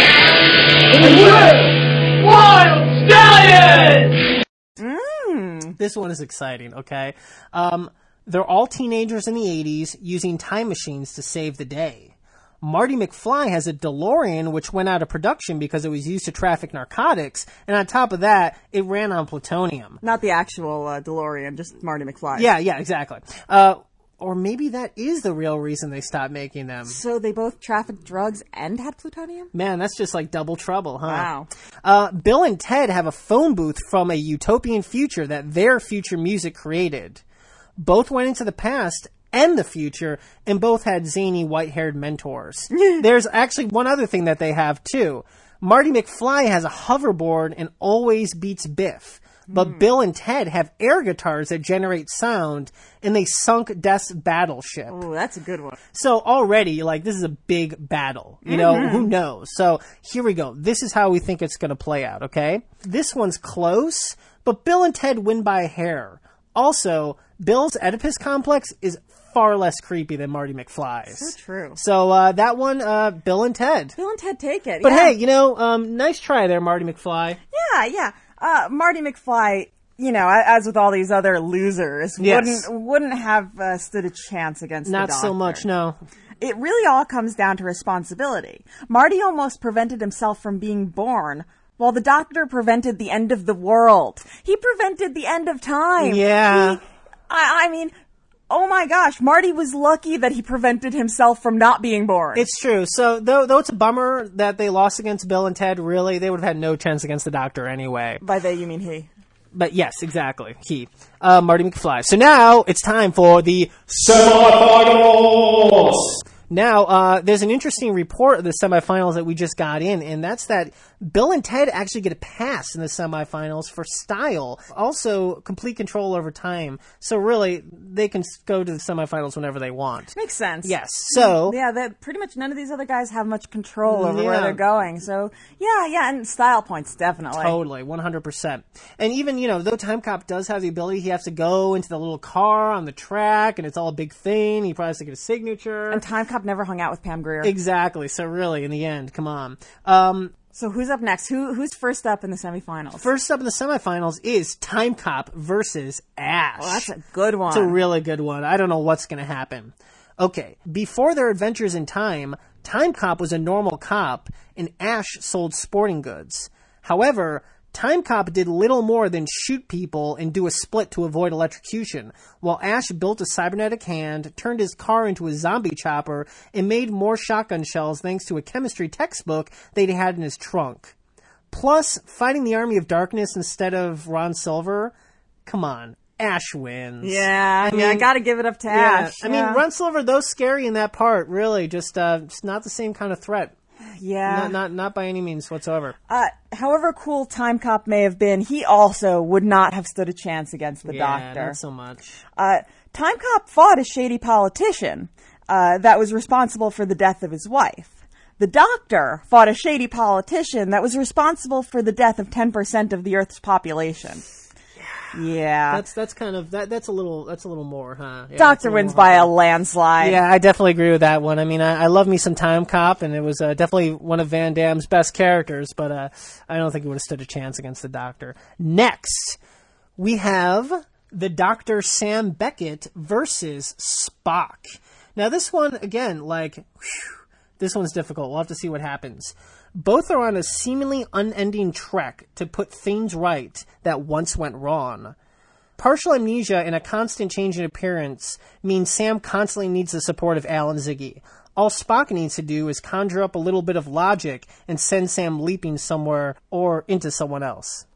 Wild Stallions! This one is exciting, okay? They're all teenagers in the 80s using time machines to save the day. Marty McFly has a DeLorean, which went out of production because it was used to traffic narcotics. And on top of that, it ran on plutonium. Not the actual DeLorean, just Marty McFly. Yeah, exactly. Or maybe that is the real reason they stopped making them. So they both trafficked drugs and had plutonium? Man, that's just like double trouble, huh? Wow. Bill and Ted have a phone booth from a utopian future that their future music created. Both went into the past and the future, and both had zany white-haired mentors. There's actually one other thing that they have, too. Marty McFly has a hoverboard and always beats Biff. But Bill and Ted have air guitars that generate sound, and they sunk Death's battleship. Oh, that's a good one. So already, like, this is a big battle. You know, who knows? So here we go. This is how we think it's going to play out, okay? This one's close, but Bill and Ted win by a hair. Also, Bill's Oedipus complex is far less creepy than Marty McFly's. So true. So that one, Bill and Ted. Bill and Ted take it. But yeah. hey, you know, nice try there, Marty McFly. Yeah. Marty McFly, you know, as with all these other losers, wouldn't have stood a chance against the Doctor. Not so much, no. It really all comes down to responsibility. Marty almost prevented himself from being born, while the Doctor prevented the end of the world. He prevented the end of time. Yeah. I mean, oh my gosh, Marty was lucky that he prevented himself from not being born. It's true. So, though it's a bummer that they lost against Bill and Ted, really, they would have had no chance against the Doctor anyway. By they, you mean he. But yes, exactly. He. Marty McFly. So now, it's time for the Semifinals! Now, there's an interesting report of the semifinals that we just got in, and that's that Bill and Ted actually get a pass in the semifinals for style. Also, complete control over time. So really, they can go to the semifinals whenever they want. Makes sense. Yes. So yeah, pretty much none of these other guys have much control over where they're going. So yeah, and style points definitely. Totally, 100%. And even, you know, though Time Cop does have the ability, he has to go into the little car on the track, and it's all a big thing. He probably has to get a signature. And Time Cop never hung out with Pam Grier. Exactly. So really, in the end, come on. So who's up next? Who's first up in the semifinals? First up in the semifinals is Time Cop versus Ash. Oh, that's a good one. It's a really good one. I don't know what's going to happen. Okay, before their adventures in time, Time Cop was a normal cop, and Ash sold sporting goods. However, Time Cop did little more than shoot people and do a split to avoid electrocution, while Ash built a cybernetic hand, turned his car into a zombie chopper, and made more shotgun shells thanks to a chemistry textbook they'd had in his trunk. Plus, fighting the Army of Darkness instead of Ron Silver? Come on, Ash wins. Yeah, I gotta give it up to Ash. I mean, Ron Silver, though scary in that part, really, just not the same kind of threat. Yeah. Not by any means whatsoever. However cool Time Cop may have been, he also would not have stood a chance against the Doctor. Not so much. Time Cop fought a shady politician that was responsible for the death of his wife. The Doctor fought a shady politician that was responsible for the death of 10% of the Earth's population. Yeah. That's kind of that's a little more, huh? Yeah, Doctor wins by a landslide. Yeah, I definitely agree with that one. I mean, I love me some Time Cop, and it was definitely one of Van Damme's best characters, but I don't think he would have stood a chance against the Doctor. Next, we have the Dr. Sam Beckett versus Spock. Now, this one, again, this one's difficult. We'll have to see what happens. Both are on a seemingly unending trek to put things right that once went wrong. Partial amnesia and a constant change in appearance means Sam constantly needs the support of Al and Ziggy. All Spock needs to do is conjure up a little bit of logic and send Sam leaping somewhere or into someone else.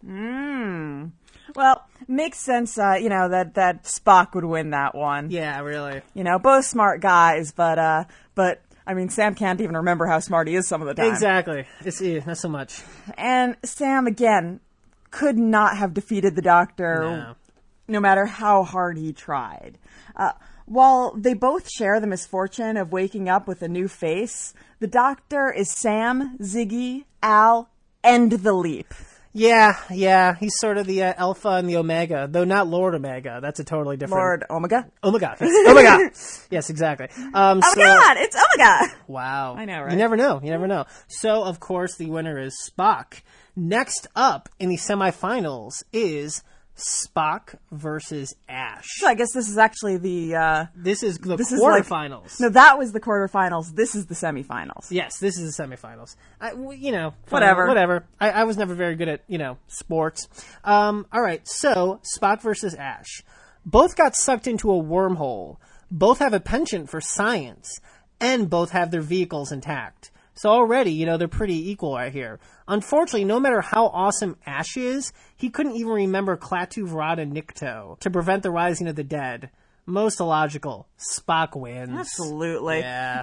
Well, makes sense, that Spock would win that one. Yeah, really. You know, both smart guys, but I mean, Sam can't even remember how smart he is some of the time. Exactly. It's not so much. And Sam, again, could not have defeated the Doctor no matter how hard he tried. While they both share the misfortune of waking up with a new face, the Doctor is Sam, Ziggy, Al, and the Leap. Yeah, he's sort of the Alpha and the Omega, though not Lord Omega. That's a totally different... Lord Omega? Omega. Omega! Yes, exactly. God, it's Omega! Wow. I know, right? You never know. So, of course, the winner is Spock. Next up in the semifinals is Spock versus Ash. So I guess this is actually the This is the this is quarterfinals. no, that was the quarterfinals. This is the semifinals. Yes, this is the semifinals. Fine, Whatever. I was never very good at, sports. All right, so Spock versus Ash. Both got sucked into a wormhole. Both have a penchant for science. And both have their vehicles intact. So already, they're pretty equal right here. Unfortunately, no matter how awesome Ash is, he couldn't even remember Klaatu Vrada Nikto to prevent the rising of the dead. Most illogical. Spock wins. Absolutely.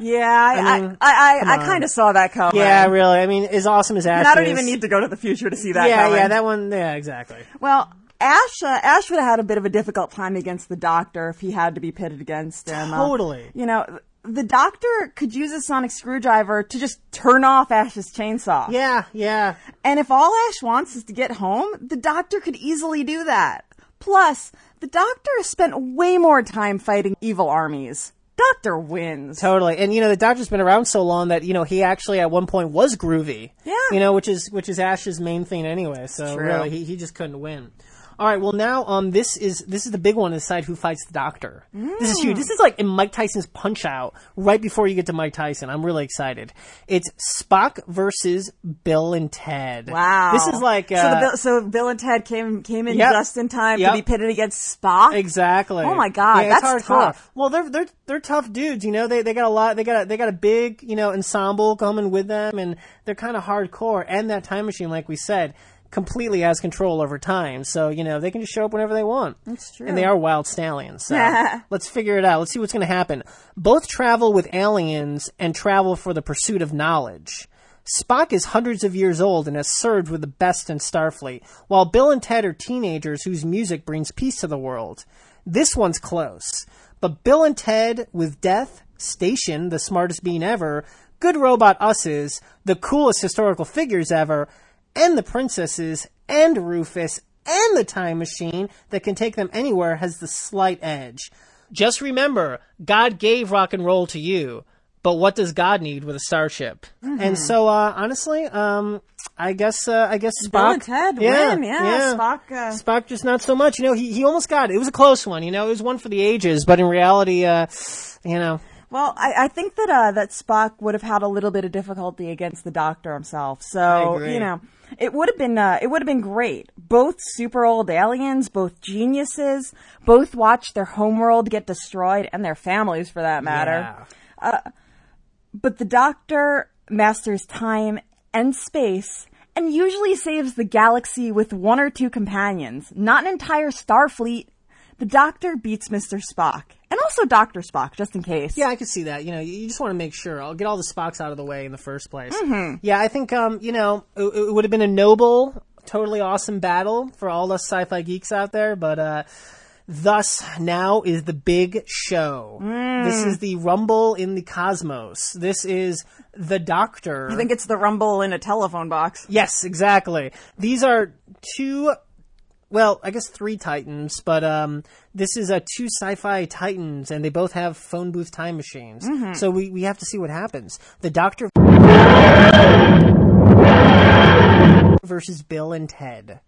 Yeah. I kind of saw that coming. Yeah, really. I mean, as awesome as Ash is. I don't even need to go to the future to see that coming. Yeah, that one, yeah, exactly. Well, Ash would have had a bit of a difficult time against the Doctor if he had to be pitted against him. Totally. The Doctor could use a sonic screwdriver to just turn off Ash's chainsaw. Yeah. And if all Ash wants is to get home, the Doctor could easily do that. Plus, the Doctor has spent way more time fighting evil armies. Doctor wins. Totally. And, the Doctor's been around so long that, he actually at one point was groovy. Yeah. Which is Ash's main thing anyway. So really, he just couldn't win. All right, well now this is the big one to decide who fights the Doctor. This is huge. This is like in Mike Tyson's Punch-Out, right before you get to Mike Tyson. I'm really excited. It's Spock versus Bill and Ted. Wow. This is like so Bill and Ted came in just in time to be pitted against Spock. Exactly. Oh my God, that's tough. Well, they're tough dudes. They got a lot. They got a big ensemble coming with them, and they're kind of hardcore. And that time machine, like we said, completely has control over time. So, they can just show up whenever they want. That's true. And they are wild stallions. So let's figure it out. Let's see what's going to happen. Both travel with aliens and travel for the pursuit of knowledge. Spock is hundreds of years old and has served with the best in Starfleet, while Bill and Ted are teenagers whose music brings peace to the world. This one's close. But Bill and Ted, with Death, Station, the smartest being ever, Good Robot Us's, the coolest historical figures ever, and the princesses, and Rufus, and the time machine that can take them anywhere has the slight edge. Just remember, God gave rock and roll to you, but what does God need with a starship? Mm-hmm. And so, honestly, I guess Spock. Bill and Ted win, yeah. Spock just not so much. He almost got it. It was a close one. It was one for the ages, but in reality, Well, I think that Spock would have had a little bit of difficulty against the Doctor himself. So, it would have been great. Both super old aliens, both geniuses, both watched their homeworld get destroyed, and their families for that matter. Yeah. But the Doctor masters time and space, and usually saves the galaxy with one or two companions, not an entire Starfleet. The Doctor beats Mr. Spock. And also Dr. Spock, just in case. Yeah, I could see that. You just want to make sure. I'll get all the Spocks out of the way in the first place. Mm-hmm. Yeah, I think, it would have been a noble, totally awesome battle for all us sci-fi geeks out there, but, thus, now is the big show. This is the Rumble in the Cosmos. This is the Doctor. I think it's the Rumble in a telephone box. Yes, exactly. These are three Titans, but this is two sci-fi Titans, and they both have phone booth time machines. Mm-hmm. So we have to see what happens. The Doctor versus Bill and Ted.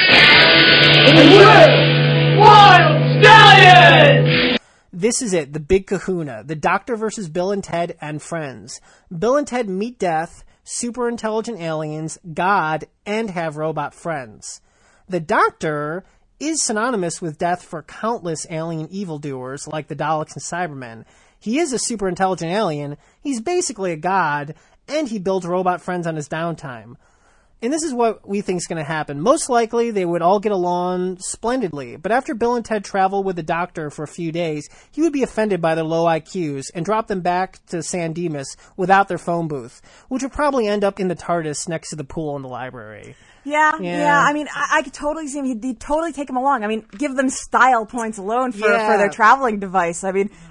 Wild Stallions! This is it, the big kahuna. The Doctor versus Bill and Ted and friends. Bill and Ted meet death, super intelligent aliens, God, and have robot friends. The Doctor is synonymous with death for countless alien evildoers like the Daleks and Cybermen. He is a super intelligent alien, he's basically a god, and he builds robot friends on his downtime. And this is what we think is going to happen. Most likely, they would all get along splendidly, but after Bill and Ted travel with the Doctor for a few days, he would be offended by their low IQs and drop them back to San Dimas without their phone booth, which would probably end up in the TARDIS next to the pool in the library. Yeah. I mean, I could totally see him. He'd totally take them along. I mean, give them style points alone for their traveling device. I mean,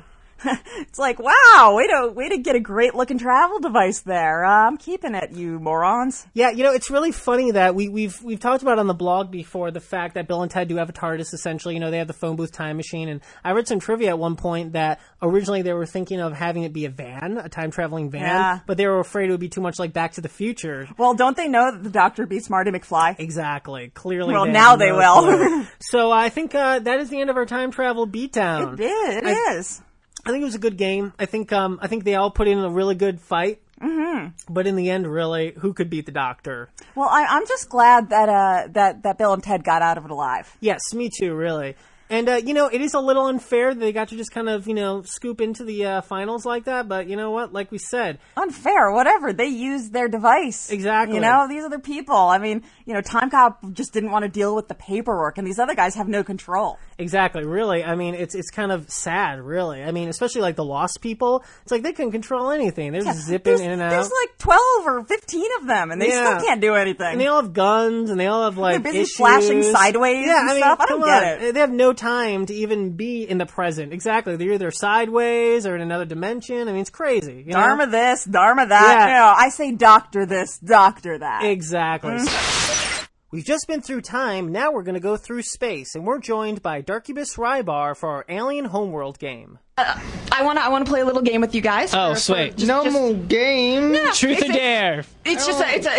It's like, wow, way to get a great looking travel device there. I'm keeping it, you morons. Yeah, it's really funny that we've talked about on the blog before the fact that Bill and Ted do have a TARDIS, essentially. They have the phone booth time machine, and I read some trivia at one point that originally they were thinking of having it be a van, a time-traveling van, but they were afraid it would be too much like Back to the Future. Well, don't they know that the Doctor beats Marty McFly? Exactly. Clearly. Well, now they will. So I think that is the end of our time travel beatdown. It is. I think it was a good game. I think they all put in a really good fight. Mm-hmm. But in the end, really, who could beat the Doctor? Well, I'm just glad that Bill and Ted got out of it alive. Yes, me too, really. And, it is a little unfair that they got to just kind of, scoop into the finals like that. But you know what? Like we said. Unfair, whatever. They used their device. Exactly. These other people. I mean, Time Cop just didn't want to deal with the paperwork, and these other guys have no control. Exactly, really. I mean, it's kind of sad, really. I mean, especially like the Lost people. It's like they couldn't control anything. They're just zipping in and out. There's like 12 or 15 of them, and they still can't do anything. And they all have guns, and they all have like they're busy issues. flashing sideways and stuff. I don't get it. They have no time to even be in the present. Exactly. They're either sideways or in another dimension. I mean, it's crazy. Dharma this, Dharma that. Yeah. I say doctor this, doctor that. Exactly. We've just been through time, now we're going to go through space, and we're joined by Darkubus Rybar for our Alien Homeworld game. I want to play a little game with you guys. Sweet. Normal game. No, Truth or dare. It's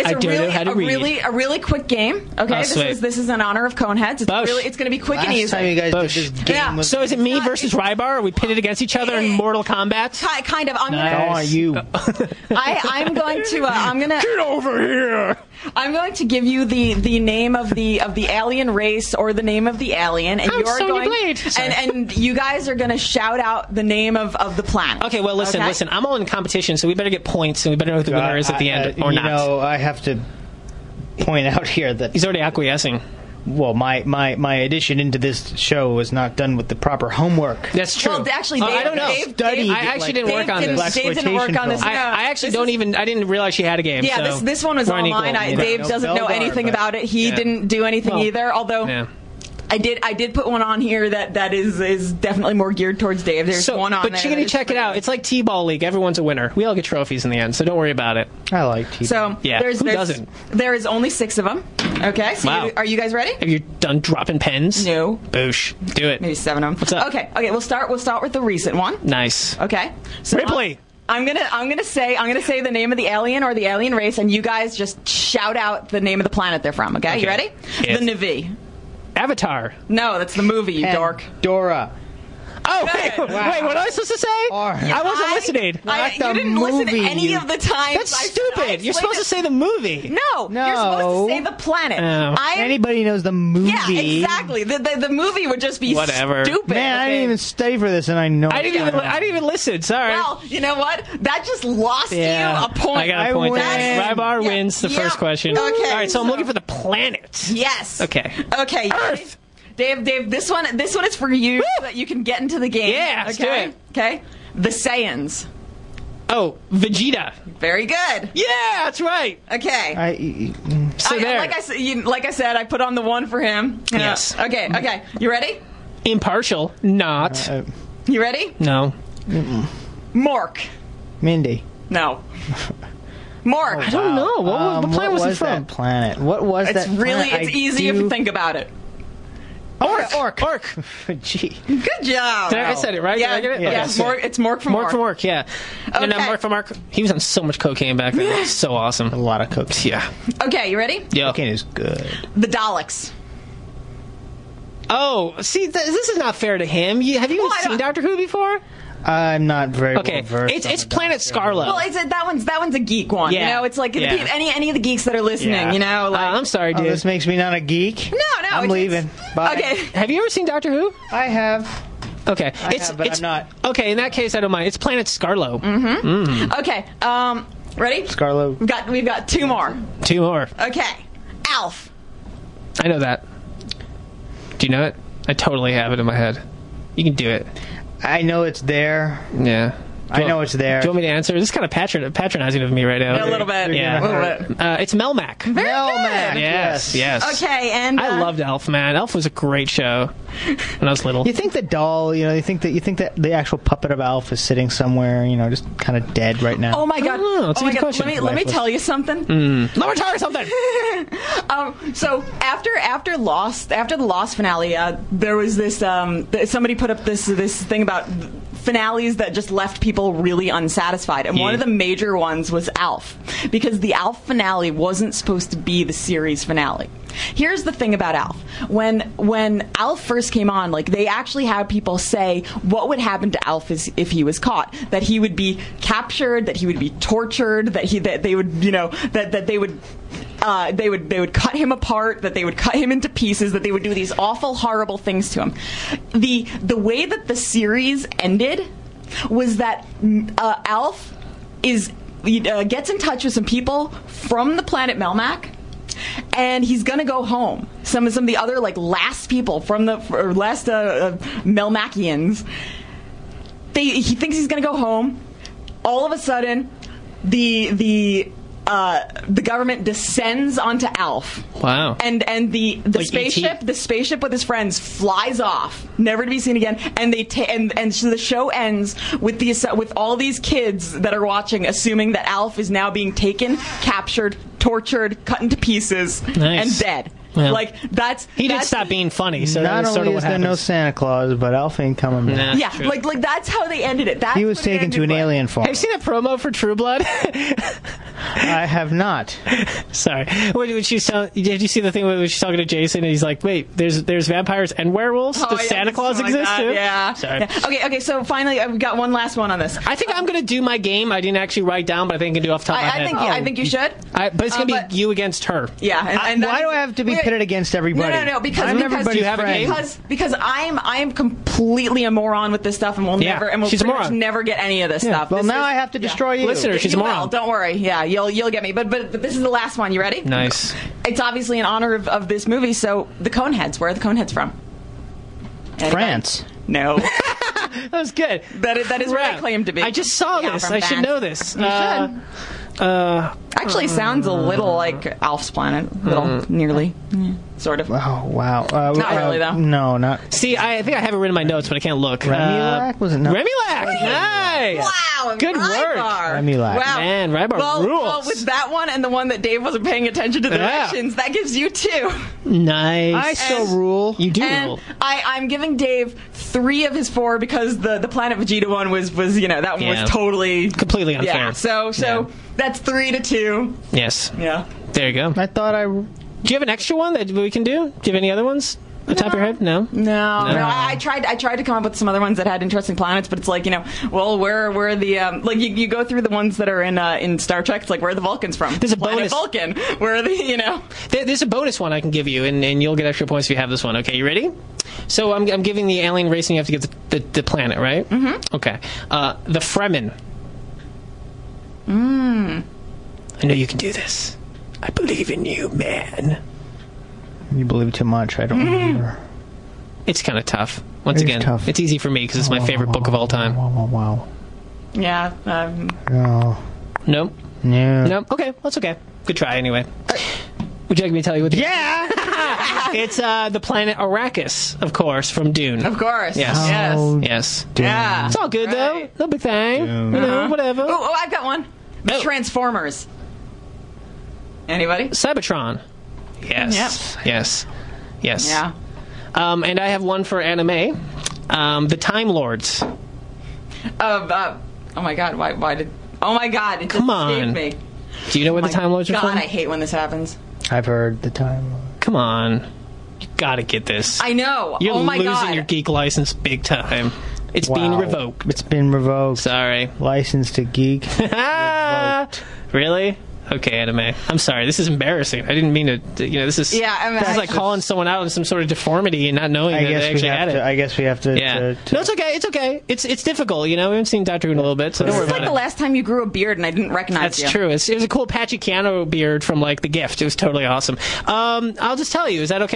a really quick game. Okay, this is in honor of Coneheads. It's going to be quick and easy. Last time you guys did this game was... So is it me versus Rybar? Are we pitted against each other in Mortal Kombat? Kind of. How are you? I'm going to. Get over here. I'm going to give you the name of the alien race or the name of the alien, and and you guys are going to shout out the name of the planet. Okay, well, listen. I'm all in competition, so we better get points, and we better know who the winner is at the end, or not. I have to point out here that... He's already acquiescing. Well, my addition into this show was not done with the proper homework. That's true. Well, actually, Dave, I don't know. I actually didn't work on this. Dave didn't work on this. I actually I didn't realize she had a game. Yeah, so this one was online. Dave doesn't know anything about it. He didn't do anything either, although... Yeah. I did put one on here that is definitely more geared towards Dave. There's one on there. But Chickadee, check it out. It's like T-ball league. Everyone's a winner. We all get trophies in the end, so don't worry about it. I like T-ball. So yeah, who doesn't? There is only 6 of them. Okay. So wow. Are you guys ready? Have you done dropping pens? No. Boosh. Do it. Maybe 7 of them. What's up? Okay. We'll start with the recent one. Nice. Okay. So Ripley. I'm gonna say the name of the alien or the alien race, and you guys just shout out the name of the planet they're from. Okay. You ready? Yes. The Navi. Avatar. No, that's the movie, you dork. Dora. Oh, wait, what am I supposed to say? I wasn't listening. You didn't listen to any of the times. That's stupid. You're supposed to say the movie. No, you're supposed to say the planet. Anybody knows the movie. Yeah, exactly. The movie would just be stupid. Man, I didn't even study for this, and I know. I didn't even listen. Sorry. Well, you know what? That just lost you a point. I got a point. Rybar wins the first question. Okay. All right, so I'm looking for the planet. Yes. Okay. Earth. Dave, this one is for you so that you can get into the game. Yeah, let's do it. Okay. The Saiyans. Oh, Vegeta. Very good. Yeah, that's right. Okay. There. Like I said, I put on the one for him. Yes. Okay. You ready? Impartial. Not. You ready? No. Mork. Mindy. No. Mork. I don't know. What planet was he from? That planet? What was that? It's easy if you think about it. Orc. Gee. Good job. I said it right? Yeah, Did I get it? Yes. It's Mork from Orc. Mork from Orc, yeah. Okay. And Mork from Orc, he was on so much cocaine back then. It was so awesome. A lot of cocaine. Yeah. Okay, you ready? Yeah. Cocaine is good. The Daleks. Oh, see, this is not fair to him. Have you seen Doctor Who before? I'm not very well It's versed. It's Planet Scarlo. Well, that one's a geek one. Yeah. You know, it's like any of the geeks that are listening. Yeah. You know, like I'm sorry, dude. This makes me not a geek. No. I'm leaving. Bye. Okay. Have you ever seen Doctor Who? I have. Okay. But I'm not. Okay, in that case, I don't mind. It's Planet Scarlo. Mm-hmm. Okay. Ready? Scarlo. We've got 2 more. 2 more. Okay. Alf. I know that. Do you know it? I totally have it in my head. You can do it. I know it's there. Yeah. I know it's there. Do you want me to answer? This is kind of patronizing of me right now. A little bit. Yeah. A little bit. It's Melmac. Very Melmac. good. Yes. Okay, and I loved Elf, man. Elf was a great show when I was little. You think the doll, you think that the actual puppet of Alf is sitting somewhere, just kind of dead right now. Oh my God! It's a good question. Let me tell you something. Let me tell you something. So after the Lost finale, there was this. Somebody put up this thing about finales that just left people really unsatisfied, and one of the major ones was Alf, because the Alf finale wasn't supposed to be the series finale. Here's the thing about Alf. When Alf first came on, they actually had people say what would happen to Alf if he was caught. That he would be captured, that he would be tortured, that they would cut him apart, that they would cut him into pieces, that they would do these awful, horrible things to him. The way that the series ended was that Alf gets in touch with some people from the planet Melmac, and he's gonna go home. Some of the other last people from the last Melmacians. He thinks he's gonna go home. All of a sudden, the government descends onto Alf. Wow. And the spaceship, the spaceship with his friends flies off, never to be seen again. And so the show ends with all these kids that are watching, assuming that Alf is now being taken, captured, tortured, cut into pieces, and dead. Well, He did stop being funny, so not that's sort only of is what there no happens. Santa Claus, but Alf ain't coming back. Yeah, true. that's how they ended it. He was taken to an alien form. Have you seen a promo for True Blood? I have not. Sorry. Did you see the thing when she's talking to Jason and he's like, wait, there's vampires and werewolves? Does Santa Claus exist too? Yeah. Sorry. Yeah. Okay, so finally, I've got one last one on this. I think I'm going to do my game. I didn't actually write down, but I think I can do off the top of my head. I think you should. But it's going to be you against her. Yeah. And Why do I have to be pitted against everybody? No, because everybody's you have a friend. game? Because I am completely a moron with this stuff, and we'll she's a pretty much moron. never get any of this stuff. Well, now I have to destroy you. Listener, she's a You moron. will, don't worry. Yeah, you'll get me. But this is the last one. You ready? Nice. It's obviously in honor of this movie. So the Coneheads. Where are the Coneheads from? Anybody? France. No. That was good. That is where I claim to be. I just saw Yeah, this. from I should France. know this. You should. Actually, sounds a little like Alf's Planet. Nearly. Sort of. Oh, wow. Not really, though. No, not... See, I think I have it written in my notes, but I can't look. Remulac? Was it not? Remulac! Nice! Wow, Good Rybar. work. Remulac. Wow. Man, Rybar rules. Well, with that one and the one that Dave wasn't paying attention to the directions, that gives you 2. Nice. I still rule. You do And rule. I'm giving Dave 3 of his 4 because the Planet Vegeta one was that one was totally completely unfair. Yeah. So that's 3-2. Yes. Yeah. There you go. I thought Do you have an extra one that we can do? Do you have any other ones? On top of your head? No. I tried to come up with some other ones that had interesting planets, but it's where are the you go through the ones that are in Star Trek. It's where are the Vulcans from? There's a Planet bonus. Vulcan. Where are the There's a bonus one I can give you, and you'll get extra points if you have this one. Okay, you ready? So I'm giving the alien race, and you have to get the planet, right? Mm-hmm. Okay. The Fremen. I know you can do this. I believe in you, man. You believe too much. I don't remember. It's kind of tough. Once again, tough. It's easy for me because it's my favorite book of all time. Wow. Yeah. No. Nope. No. Nope. Okay, that's okay. Good try anyway. Would you like me to tell you what? Yeah. It's the planet Arrakis, of course, from Dune. Of course. Yes. Oh, Yes. Yeah. It's all good though. No big thing. Dune. You know, whatever. Oh, I've got one. The Oh. Transformers. Anybody? Cybertron. Yes. Yep. Yes. Yes. Yeah. And I have one for anime. The Time Lords. Oh my God! Why did? Oh my God! It just Come on. escaped me. Do you know where the Time Lords are God, from? I hate when this happens. I've heard the time. Come on. You gotta get this. I know. You're oh my losing God. your geek license big time. It's being revoked. It's been revoked. Sorry. License to geek. Revoked. Really? Okay, anime. I'm sorry. This is embarrassing. I didn't mean to. This is. Yeah, I mean, this is like calling someone out on some sort of deformity and not knowing that they actually had it. I guess we have to. Yeah. No, it's okay. It's okay. It's difficult. You know, we haven't seen Doctor Who in a little bit, so don't This worry is like about the it. last time you grew a beard and I didn't recognize That's you. true. It was a cool Patchy Keanu beard from like The Gift. It was totally awesome. I'll just tell you. Is that okay?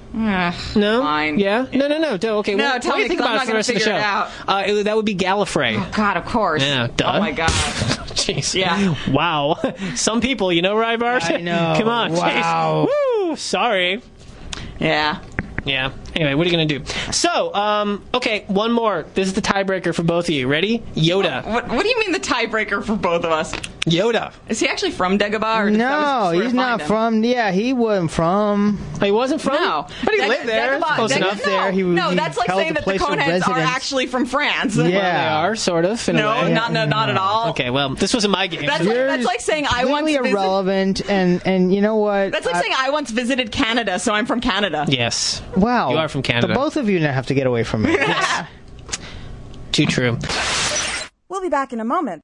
No? Fine. Yeah? No. Okay, No, what tell do you me, think 'cause I'm about not the rest of the show? gonna figure That would be Gallifrey. Oh, God, of course. Yeah, duh. Oh, my God. Jeez. Yeah. Wow. Some people, right, Bart? I know. Come on. Wow. Jeez. Woo! Sorry. Yeah. Yeah. Anyway, what are you going to do? So, okay, one more. This is the tiebreaker for both of you. Ready? Yoda. What do you mean the tiebreaker for both of us? Yoda. Is he actually from Dagobah? Or No, he's not from. Yeah, he wasn't from. Oh, he wasn't from? No. But he lived there. Close enough. there. He that's like held saying the that the place of Coneheads are residence. actually from France. Yeah. Well, they are, sort of, in a way. Not at all. Okay, well, this wasn't my game. That's like saying I once Completely irrelevant, and you know what? That's like saying I once visited Canada, so I'm from Canada. Yes. Wow. You are from Canada. The both of you now have to get away from me. Too true. We'll be back in a moment.